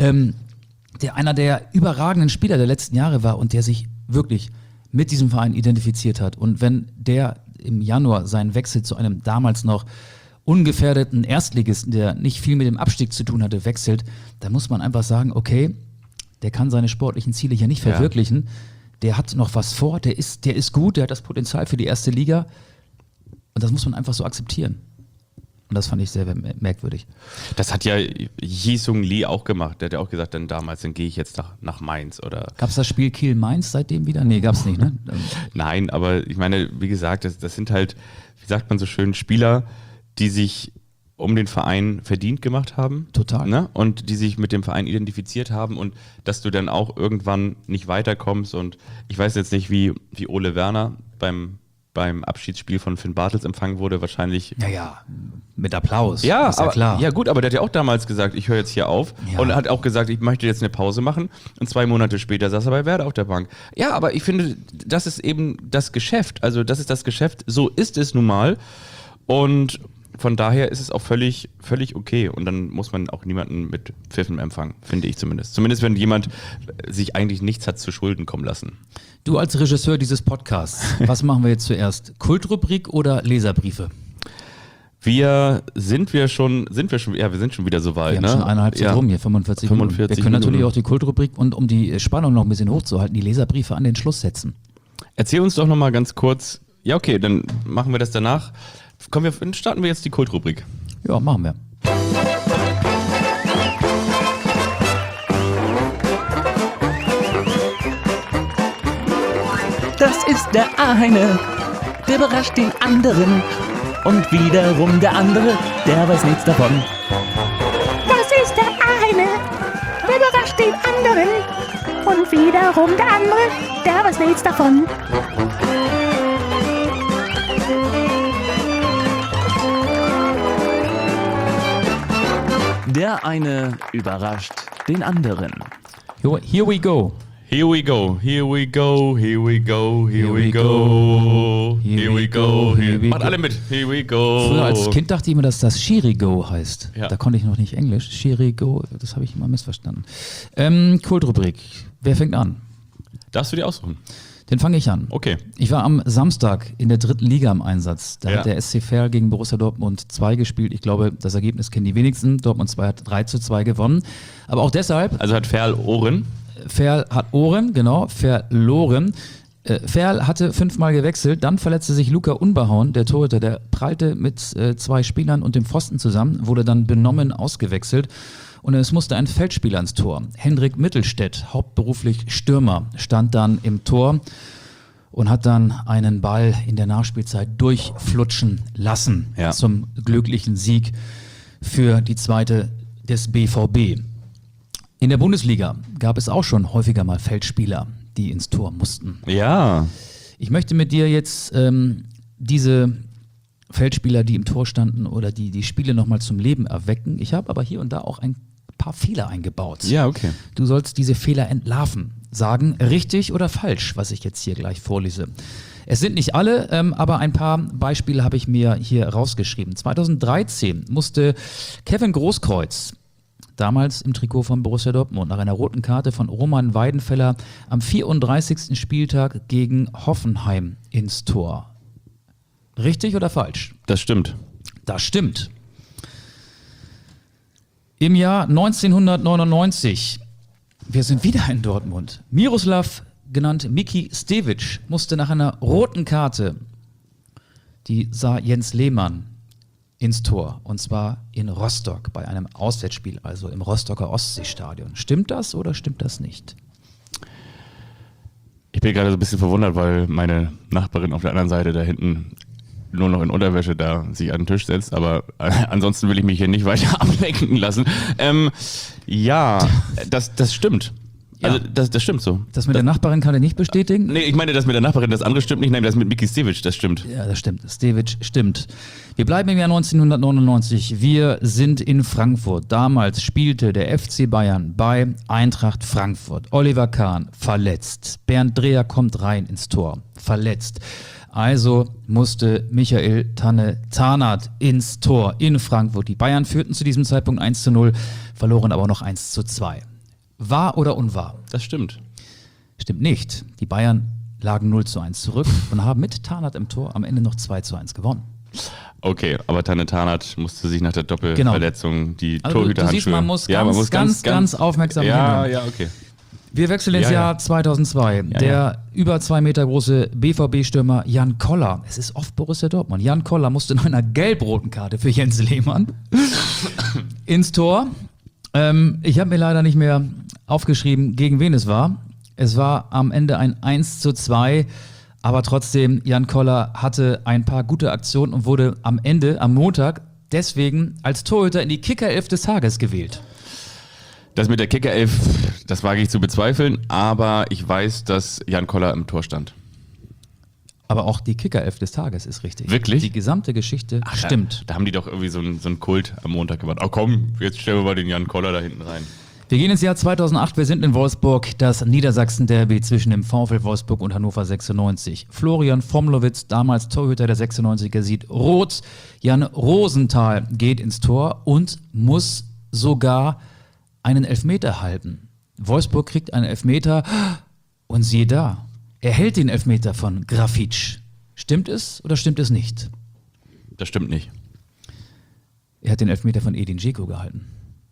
einer der überragenden Spieler der letzten Jahre war und der sich wirklich mit diesem Verein identifiziert hat. Und wenn der im Januar seinen Wechsel zu einem damals noch ungefährdeten Erstligisten, der nicht viel mit dem Abstieg zu tun hatte, wechselt, dann muss man einfach sagen, okay, der kann seine sportlichen Ziele hier nicht verwirklichen. Der hat noch was vor, der ist gut, der hat das Potenzial für die erste Liga. Und das muss man einfach so akzeptieren. Und das fand ich sehr merkwürdig. Das hat ja Ji-Sung Lee auch gemacht. Der hat ja auch gesagt, dann gehe ich jetzt nach Mainz. Oder Gab es das Spiel Kiel-Mainz seitdem wieder? Nee, gab es nicht, ne? Nein, aber ich meine, wie gesagt, das sind halt, wie sagt man so schön, Spieler, die sich um den Verein verdient gemacht haben. Total. Ne? Und die sich mit dem Verein identifiziert haben und dass du dann auch irgendwann nicht weiterkommst. Und ich weiß jetzt nicht, wie Ole Werner beim Abschiedsspiel von Finn Bartels empfangen wurde, wahrscheinlich. Ja, mit Applaus. Ja, ist ja aber, klar. Ja gut, aber der hat ja auch damals gesagt, ich höre jetzt hier auf Ja. und hat auch gesagt, ich möchte jetzt eine Pause machen und 2 Monate später saß er bei Werder auf der Bank. Ja, aber ich finde, das ist eben das Geschäft, also das ist das Geschäft, so ist es nun mal und von daher ist es auch völlig okay und dann muss man auch niemanden mit Pfiffen empfangen, finde ich zumindest. Zumindest wenn jemand sich eigentlich nichts hat zu Schulden kommen lassen. Du als Regisseur dieses Podcasts, was machen wir jetzt zuerst? Kultrubrik oder Leserbriefe? Wir sind schon wieder so weit. Wir haben schon 1,5 Zeit rum hier, 45 Minuten. 45 Wir können natürlich Minuten. auch die Kultrubrik und um die Spannung noch ein bisschen hochzuhalten, die Leserbriefe an den Schluss setzen. Erzähl uns doch nochmal ganz kurz. Ja, okay, dann machen wir das danach. Starten wir jetzt die Kultrubrik. Ja, machen wir. Das ist der eine, der überrascht den anderen. Und wiederum der andere, der weiß nichts davon. Das ist der eine, der überrascht den anderen. Und wiederum der andere, der weiß nichts davon. Der eine überrascht den anderen. Here we go. Here we go, here we go, here we go, here we go, here we go, here we go. Macht alle mit. Here we go. Früher als Kind dachte ich immer, dass das Shirigo heißt. Ja. Da konnte ich noch nicht Englisch. Shirigo, das habe ich immer missverstanden. Kultrubrik. Wer fängt an? Darfst du dir aussuchen? Den fange ich an. Okay. Ich war am Samstag in der 3. Liga im Einsatz. Da Ja. hat der SC Verl gegen Borussia Dortmund 2 gespielt. Ich glaube, das Ergebnis kennen die wenigsten. Dortmund 2 hat 3:2 gewonnen. Aber auch deshalb, Also hat Ferl Ohren. Verl hat Ohren, genau, verloren. Verl hatte 5-mal gewechselt, dann verletzte sich Luca Unbehauen, der Torhüter, der prallte mit 2 Spielern und dem Pfosten zusammen, wurde dann benommen ausgewechselt und es musste ein Feldspieler ins Tor. Hendrik Mittelstädt, hauptberuflich Stürmer, stand dann im Tor und hat dann einen Ball in der Nachspielzeit durchflutschen lassen zum glücklichen Sieg für die zweite des BVB. In der Bundesliga gab es auch schon häufiger mal Feldspieler, die ins Tor mussten. Ja. Ich möchte mit dir jetzt diese Feldspieler, die im Tor standen oder die Spiele nochmal zum Leben erwecken. Ich habe aber hier und da auch ein paar Fehler eingebaut. Ja, okay. Du sollst diese Fehler entlarven, sagen, richtig oder falsch, was ich jetzt hier gleich vorlese. Es sind nicht alle, aber ein paar Beispiele habe ich mir hier rausgeschrieben. 2013 musste Kevin Großkreuz, damals im Trikot von Borussia Dortmund, nach einer roten Karte von Roman Weidenfeller am 34. Spieltag gegen Hoffenheim ins Tor. Richtig oder falsch? Das stimmt. Das stimmt. Im Jahr 1999, wir sind wieder in Dortmund, Miroslav, genannt Miki Stevic, musste nach einer roten Karte, die sah Jens Lehmann, ins Tor. Und zwar in Rostock bei einem Auswärtsspiel, also im Rostocker Ostseestadion. Stimmt das oder stimmt das nicht? Ich bin gerade so ein bisschen verwundert, weil meine Nachbarin auf der anderen Seite da hinten nur noch in Unterwäsche da sich an den Tisch setzt, aber ansonsten will ich mich hier nicht weiter ablenken lassen. Ja, das stimmt. Also das stimmt so. Das mit der Nachbarin kann ich nicht bestätigen. Nee, ich meine, das mit der Nachbarin, das andere stimmt nicht. Nein, das mit Miki Stevic, das stimmt. Ja, das stimmt. Stevic stimmt. Wir bleiben im Jahr 1999. Wir sind in Frankfurt. Damals spielte der FC Bayern bei Eintracht Frankfurt. Oliver Kahn verletzt. Bernd Dreher kommt rein ins Tor. Verletzt. Also musste Michael Tanne-Tarnath ins Tor in Frankfurt. Die Bayern führten zu diesem Zeitpunkt 1:0, verloren aber noch 1:2. Wahr oder unwahr? Das stimmt. Stimmt nicht. Die Bayern lagen 0:1 zurück und haben mit Tarnath im Tor am Ende noch 2:1 gewonnen. Okay, aber Tanne-Tarnath musste sich nach der Doppelverletzung die Also du Torhüterhandschuhe... siehst, man muss ganz aufmerksam hinhören. Ja, okay. Wir wechseln ins Jahr 2002. Der über 2 Meter große BVB-Stürmer Jan Koller, es ist oft Borussia Dortmund, Jan Koller musste nach einer gelb-roten Karte für Jens Lehmann ins Tor. Ich habe mir leider nicht mehr aufgeschrieben, gegen wen es war. Es war am Ende ein 1:2, aber trotzdem, Jan Koller hatte ein paar gute Aktionen und wurde am Ende, am Montag, deswegen als Torhüter in die Kicker-Elf des Tages gewählt. Das mit der Kicker-Elf, das wage ich zu bezweifeln, aber ich weiß, dass Jan Koller im Tor stand. Aber auch die Kicker-Elf des Tages ist richtig. Wirklich? Die gesamte Geschichte stimmt. Da haben die doch irgendwie so einen Kult am Montag gemacht. Oh komm, jetzt stellen wir mal den Jan Koller da hinten rein. Wir gehen ins Jahr 2008, wir sind in Wolfsburg, das Niedersachsen-Derby zwischen dem VfL Wolfsburg und Hannover 96. Florian Fromlowitz, damals Torhüter der 96er, sieht rot. Jan Rosenthal geht ins Tor und muss sogar einen Elfmeter halten. Wolfsburg kriegt einen Elfmeter und siehe da, er hält den Elfmeter von Grafitsch. Stimmt es oder stimmt es nicht? Das stimmt nicht. Er hat den Elfmeter von Edin Dzeko gehalten.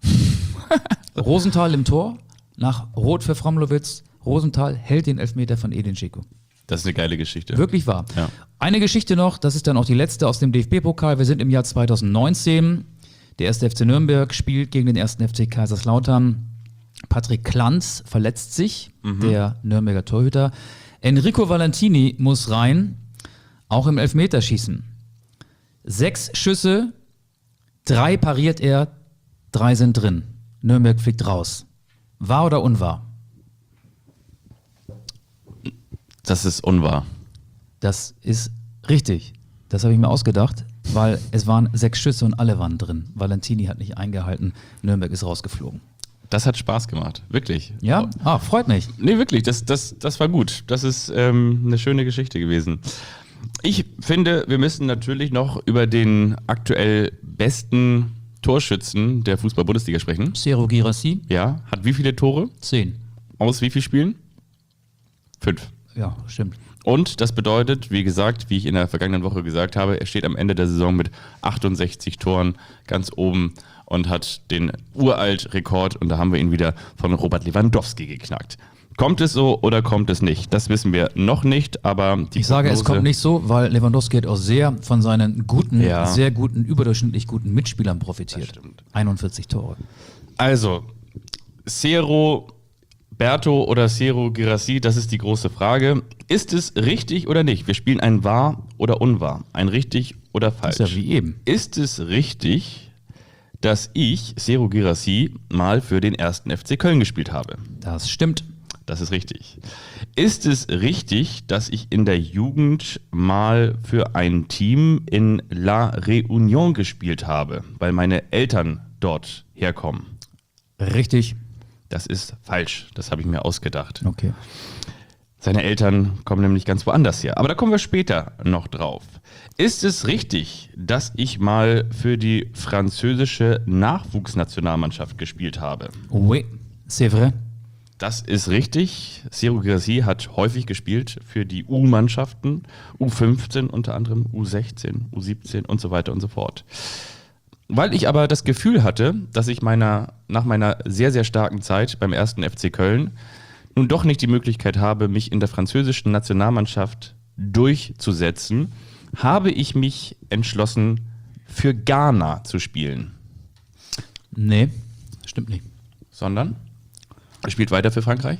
Rosenthal im Tor, nach Rot für Fromlowitz. Rosenthal hält den Elfmeter von Edin Dzeko. Das ist eine geile Geschichte. Wirklich wahr. Ja. Eine Geschichte noch, das ist dann auch die letzte aus dem DFB-Pokal. Wir sind im Jahr 2019. Der 1. FC Nürnberg spielt gegen den 1. FC Kaiserslautern. Patrick Klanz verletzt sich, der Nürnberger Torhüter. Enrico Valentini muss rein, auch im Elfmeterschießen. 6 Schüsse, 3 pariert er, 3 sind drin. Nürnberg fliegt raus. Wahr oder unwahr? Das ist unwahr. Das ist richtig. Das habe ich mir ausgedacht, weil es waren 6 Schüsse und alle waren drin. Valentini hat nicht eingehalten, Nürnberg ist rausgeflogen. Das hat Spaß gemacht, wirklich. Ja? Freut mich. Nee, wirklich, das war gut. Das ist eine schöne Geschichte gewesen. Ich finde, wir müssen natürlich noch über den aktuell besten Torschützen der Fußball-Bundesliga sprechen. Serhou Guirassy, Ja, hat wie viele Tore? 10. Aus wie vielen Spielen? 5. Ja, stimmt. Und das bedeutet, wie gesagt, wie ich in der vergangenen Woche gesagt habe, er steht am Ende der Saison mit 68 Toren ganz oben und hat den uralt Rekord, und da haben wir ihn wieder von Robert Lewandowski geknackt. Kommt es so oder kommt es nicht? Das wissen wir noch nicht, aber Ich sage, es kommt nicht so, weil Lewandowski hat auch sehr von seinen guten, sehr guten, überdurchschnittlich guten Mitspielern profitiert. Das stimmt. 41 Tore. Also, Serhou Berto oder Serhou Guirassy, das ist die große Frage. Ist es richtig oder nicht? Wir spielen ein wahr oder unwahr, ein richtig oder falsch. Das ist ja wie eben. Ist es richtig, dass ich, Serhou Guirassy, mal für den 1. FC Köln gespielt habe? Das stimmt. Das ist richtig. Ist es richtig, dass ich in der Jugend mal für ein Team in La Réunion gespielt habe, weil meine Eltern dort herkommen? Richtig. Das ist falsch. Das habe ich mir ausgedacht. Okay. Seine Eltern kommen nämlich ganz woanders her. Aber da kommen wir später noch drauf. Ist es richtig, dass ich mal für die französische Nachwuchsnationalmannschaft gespielt habe? Oui, c'est vrai. Das ist richtig. Serhou Guirassy hat häufig gespielt für die U-Mannschaften, U15 unter anderem, U16, U17 und so weiter und so fort. Weil ich aber das Gefühl hatte, dass ich nach meiner sehr, sehr starken Zeit beim 1. FC Köln nun doch nicht die Möglichkeit habe, mich in der französischen Nationalmannschaft durchzusetzen, habe ich mich entschlossen, für Ghana zu spielen. Nee, stimmt nicht. Sondern? Er spielt weiter für Frankreich?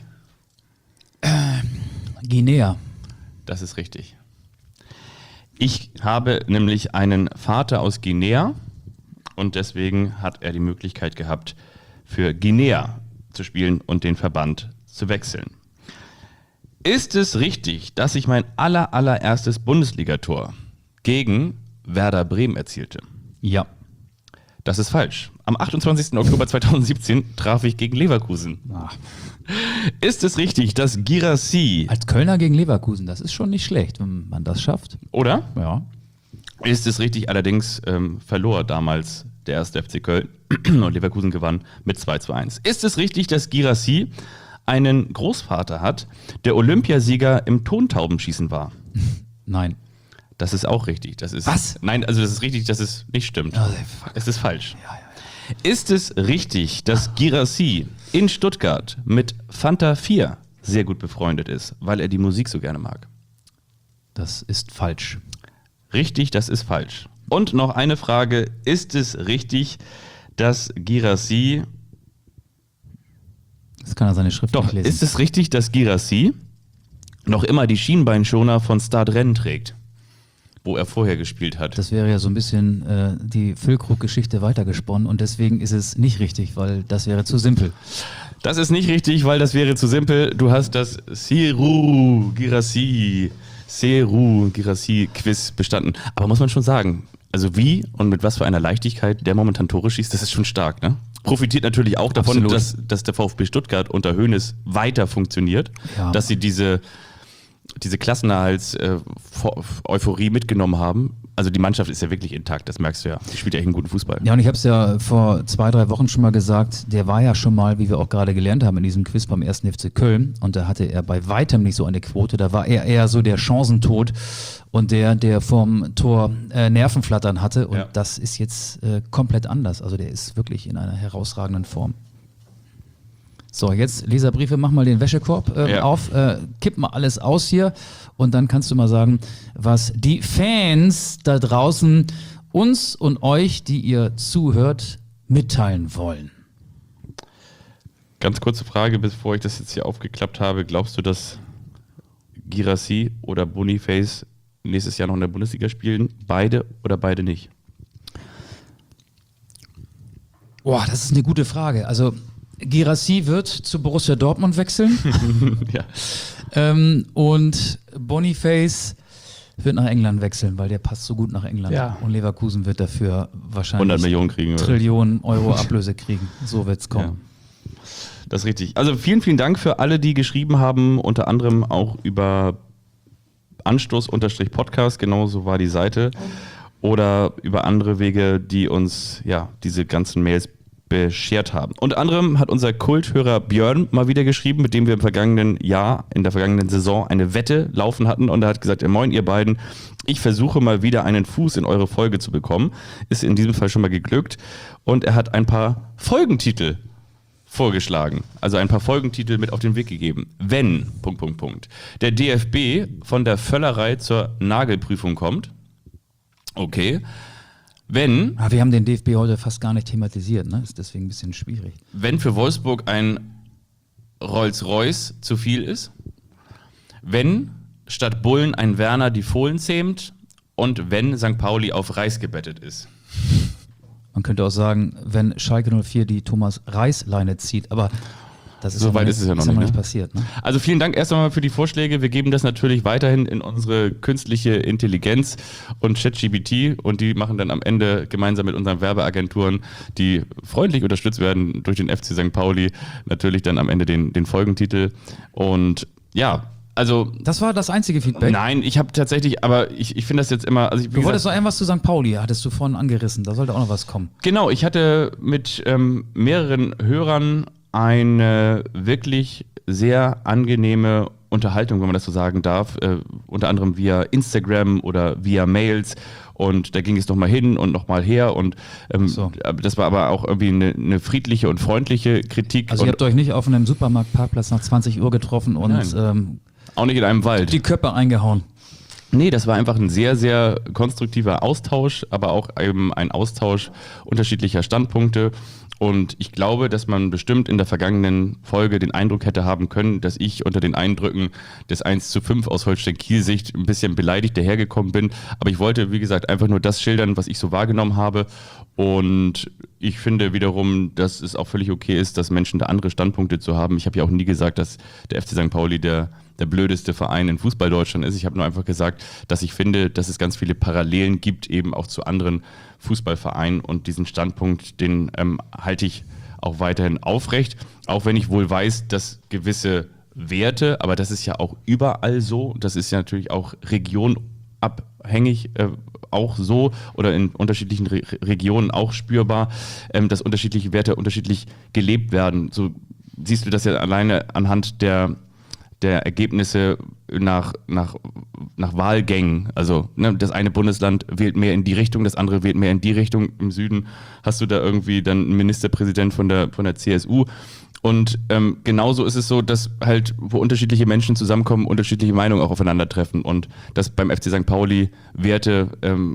Guinea. Das ist richtig. Ich habe nämlich einen Vater aus Guinea und deswegen hat er die Möglichkeit gehabt, für Guinea zu spielen und den Verband zu wechseln. Ist es richtig, dass ich mein allererstes Bundesligator gegen Werder Bremen erzielte? Ja. Das ist falsch. Am 28. Oktober 2017 traf ich gegen Leverkusen. Ach. Ist es richtig, dass Guirassy, Als Kölner gegen Leverkusen, das ist schon nicht schlecht, wenn man das schafft. oder? Ja. Ist es richtig, allerdings verlor damals der erste FC Köln und Leverkusen gewann mit 2:1. Ist es richtig, dass Guirassy einen Großvater hat, der Olympiasieger im Tontaubenschießen war? Nein. Das ist auch richtig. Das ist, Was? Nein, also das ist richtig, dass es nicht stimmt. Oh, fuck. Es ist falsch. Ja. Ist es richtig, dass Guirassy in Stuttgart mit Fanta 4 sehr gut befreundet ist, weil er die Musik so gerne mag? Das ist falsch. Richtig, das ist falsch. Und noch eine Frage, ist es richtig, dass Guirassy... Das kann er seine Schrift Doch, nicht lesen. ist es richtig, dass Guirassy noch immer die Schienbeinschoner von Stade Rennes trägt, wo er vorher gespielt hat? Das wäre ja so ein bisschen die Füllkrug-Geschichte weitergesponnen und deswegen ist es nicht richtig, weil das wäre zu simpel. Das ist nicht richtig, weil das wäre zu simpel. Du hast das Serhou Guirassy Quiz bestanden. Aber muss man schon sagen, also wie und mit was für einer Leichtigkeit der momentan Tore schießt, das ist schon stark, ne? Profitiert natürlich auch davon, Absolut. dass der VfB Stuttgart unter Hoeneß weiter funktioniert, Ja. dass sie diese Klassenerhalts-Euphorie mitgenommen haben. Also die Mannschaft ist ja wirklich intakt, das merkst du ja. Die spielt ja echt einen guten Fußball. Ja, und ich habe es ja vor 2-3 Wochen schon mal gesagt, der war ja schon mal, wie wir auch gerade gelernt haben, in diesem Quiz beim 1. FC Köln und da hatte er bei weitem nicht so eine Quote, da war er eher so der Chancentod und der vorm Tor Nervenflattern hatte und Ja. das ist jetzt komplett anders, also der ist wirklich in einer herausragenden Form. So, jetzt Leserbriefe, mach mal den Wäschekorb Ja. auf, kipp mal alles aus hier und dann kannst du mal sagen, was die Fans da draußen uns und euch, die ihr zuhört, mitteilen wollen. Ganz kurze Frage, bevor ich das jetzt hier aufgeklappt habe. Glaubst du, dass Guirassy oder Boniface nächstes Jahr noch in der Bundesliga spielen? Beide oder beide nicht? Boah, das ist eine gute Frage. Also Guirassy wird zu Borussia Dortmund wechseln Ja. und Boniface wird nach England wechseln, weil der passt so gut nach England. Ja. Und Leverkusen wird dafür wahrscheinlich 100 Millionen kriegen. Oder? Trillionen Euro Ablöse kriegen. So wird's kommen. Ja. Das ist richtig. Also vielen Dank für alle, die geschrieben haben, unter anderem auch über Anstoß-Podcast, genauso war die Seite, oder über andere Wege, die uns ja diese ganzen Mails beschert haben. Unter anderem hat unser Kulthörer Björn mal wieder geschrieben, mit dem wir im vergangenen Jahr, in der vergangenen Saison eine Wette laufen hatten und er hat gesagt, moin ihr beiden, ich versuche mal wieder einen Fuß in eure Folge zu bekommen. Ist in diesem Fall schon mal geglückt und er hat ein paar Folgentitel vorgeschlagen, also ein paar Folgentitel mit auf den Weg gegeben. Wenn, ... der DFB von der Völlerei zur Nagelprüfung kommt, okay, wenn Wir haben den DFB heute fast gar nicht thematisiert, ne? Ist deswegen ein bisschen schwierig. für Wolfsburg ein Rolls-Royce zu viel ist, wenn statt Bullen ein Werner die Fohlen zähmt und wenn St. Pauli auf Reis gebettet ist. Man könnte auch sagen, wenn Schalke 04 die Thomas-Reis-Leine zieht, aber das ist So weit ist es ja noch nicht, ne? passiert. Ne? Also vielen Dank erst einmal für die Vorschläge. Wir geben das natürlich weiterhin in unsere künstliche Intelligenz und ChatGPT und die machen dann am Ende gemeinsam mit unseren Werbeagenturen, die freundlich unterstützt werden durch den FC St. Pauli, natürlich dann am Ende den Folgentitel. Und ja, also Das war das einzige Feedback. nein, ich habe tatsächlich, aber ich finde das jetzt immer, also Du wolltest noch irgendwas zu St. Pauli, hattest du vorhin angerissen, da sollte auch noch was kommen. Genau, ich hatte mit mehreren Hörern eine wirklich sehr angenehme Unterhaltung, wenn man das so sagen darf, unter anderem via Instagram oder via Mails und da ging es nochmal hin und nochmal her und So. das war aber auch irgendwie eine friedliche und freundliche Kritik Also und ihr habt euch nicht auf einem Supermarktparkplatz nach 20 Uhr getroffen und auch nicht in einem Wald. die Köpfe eingehauen. Nee, das war einfach ein sehr, sehr konstruktiver Austausch, aber auch eben ein Austausch unterschiedlicher Standpunkte. Und ich glaube, dass man bestimmt in der vergangenen Folge den Eindruck hätte haben können, dass ich unter den Eindrücken des 1:5 aus Holstein-Kiel-Sicht ein bisschen beleidigt dahergekommen bin. Aber ich wollte, wie gesagt, einfach nur das schildern, was ich so wahrgenommen habe. Und ich finde wiederum, dass es auch völlig okay ist, dass Menschen da andere Standpunkte zu haben. Ich habe ja auch nie gesagt, dass der FC St. Pauli der blödeste Verein in Fußball-Deutschland ist. Ich habe nur einfach gesagt, dass ich finde, dass es ganz viele Parallelen gibt, eben auch zu anderen Fußballvereinen. Und diesen Standpunkt, den halte ich auch weiterhin aufrecht. Auch wenn ich wohl weiß, dass gewisse Werte, aber das ist ja auch überall so, das ist ja natürlich auch regionabhängig, auch so oder in unterschiedlichen Regionen auch spürbar, dass unterschiedliche Werte unterschiedlich gelebt werden. So siehst du das ja alleine anhand der Ergebnisse nach Wahlgängen. Also das eine Bundesland wählt mehr in die Richtung, das andere wählt mehr in die Richtung. Im Süden hast du da irgendwie dann einen Ministerpräsident von der CSU. Und genauso ist es so, dass halt, wo unterschiedliche Menschen zusammenkommen, unterschiedliche Meinungen auch aufeinandertreffen. Und dass beim FC St. Pauli Werte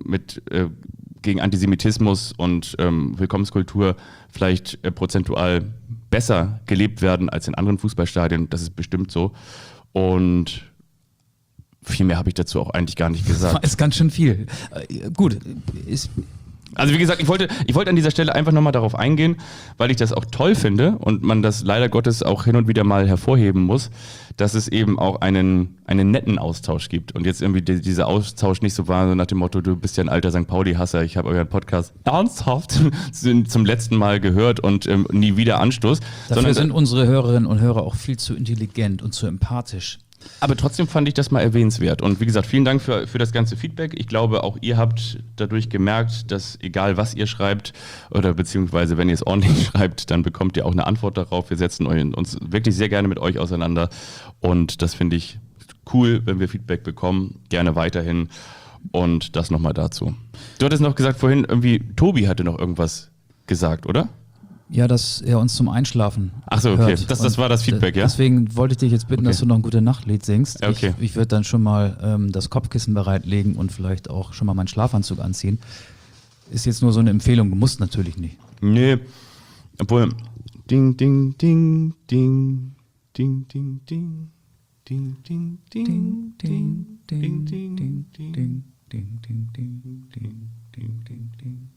gegen Antisemitismus und Willkommenskultur vielleicht prozentual besser gelebt werden als in anderen Fußballstadien, das ist bestimmt so. Und viel mehr habe ich dazu auch eigentlich gar nicht gesagt. Das ist ganz schön viel. Gut, also wie gesagt, ich wollte an dieser Stelle einfach nochmal darauf eingehen, weil ich das auch toll finde und man das leider Gottes auch hin und wieder mal hervorheben muss, dass es eben auch einen netten Austausch gibt. Und jetzt irgendwie dieser Austausch nicht so war, so nach dem Motto, du bist ja ein alter St. Pauli-Hasser, ich habe euren Podcast ernsthaft zum letzten Mal gehört und nie wieder Anstoß. Dafür sind unsere Hörerinnen und Hörer auch viel zu intelligent und zu empathisch. Aber trotzdem fand ich das mal erwähnenswert. Und wie gesagt, vielen Dank für das ganze Feedback. Ich glaube, auch ihr habt dadurch gemerkt, dass egal was ihr schreibt oder beziehungsweise wenn ihr es ordentlich schreibt, dann bekommt ihr auch eine Antwort darauf. Wir setzen uns wirklich sehr gerne mit euch auseinander. Und das finde ich cool, wenn wir Feedback bekommen. Gerne weiterhin. Und das nochmal dazu. Du hattest noch gesagt vorhin, irgendwie Tobi hatte noch irgendwas gesagt, oder? Ja, dass er uns zum Einschlafen Ach so, okay. hört. Das war das Feedback, ja? Deswegen wollte ich dich jetzt bitten, Okay. dass du noch ein Gute-Nacht-Lied singst. Okay. Ich würde dann schon mal das Kopfkissen bereitlegen und vielleicht auch schon mal meinen Schlafanzug anziehen. Ist jetzt nur so eine Empfehlung, du musst natürlich nicht. Nee. Obwohl. Ding, ding, ding, ding. Ding, ding, ding. Ding, ding, ding. Ding, ding, ding, ding. ding, ding, ding, ding, ding, ding, ding, ding.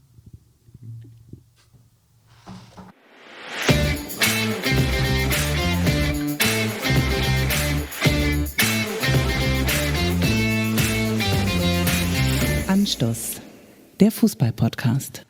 Anstoß, der Fußball-Podcast.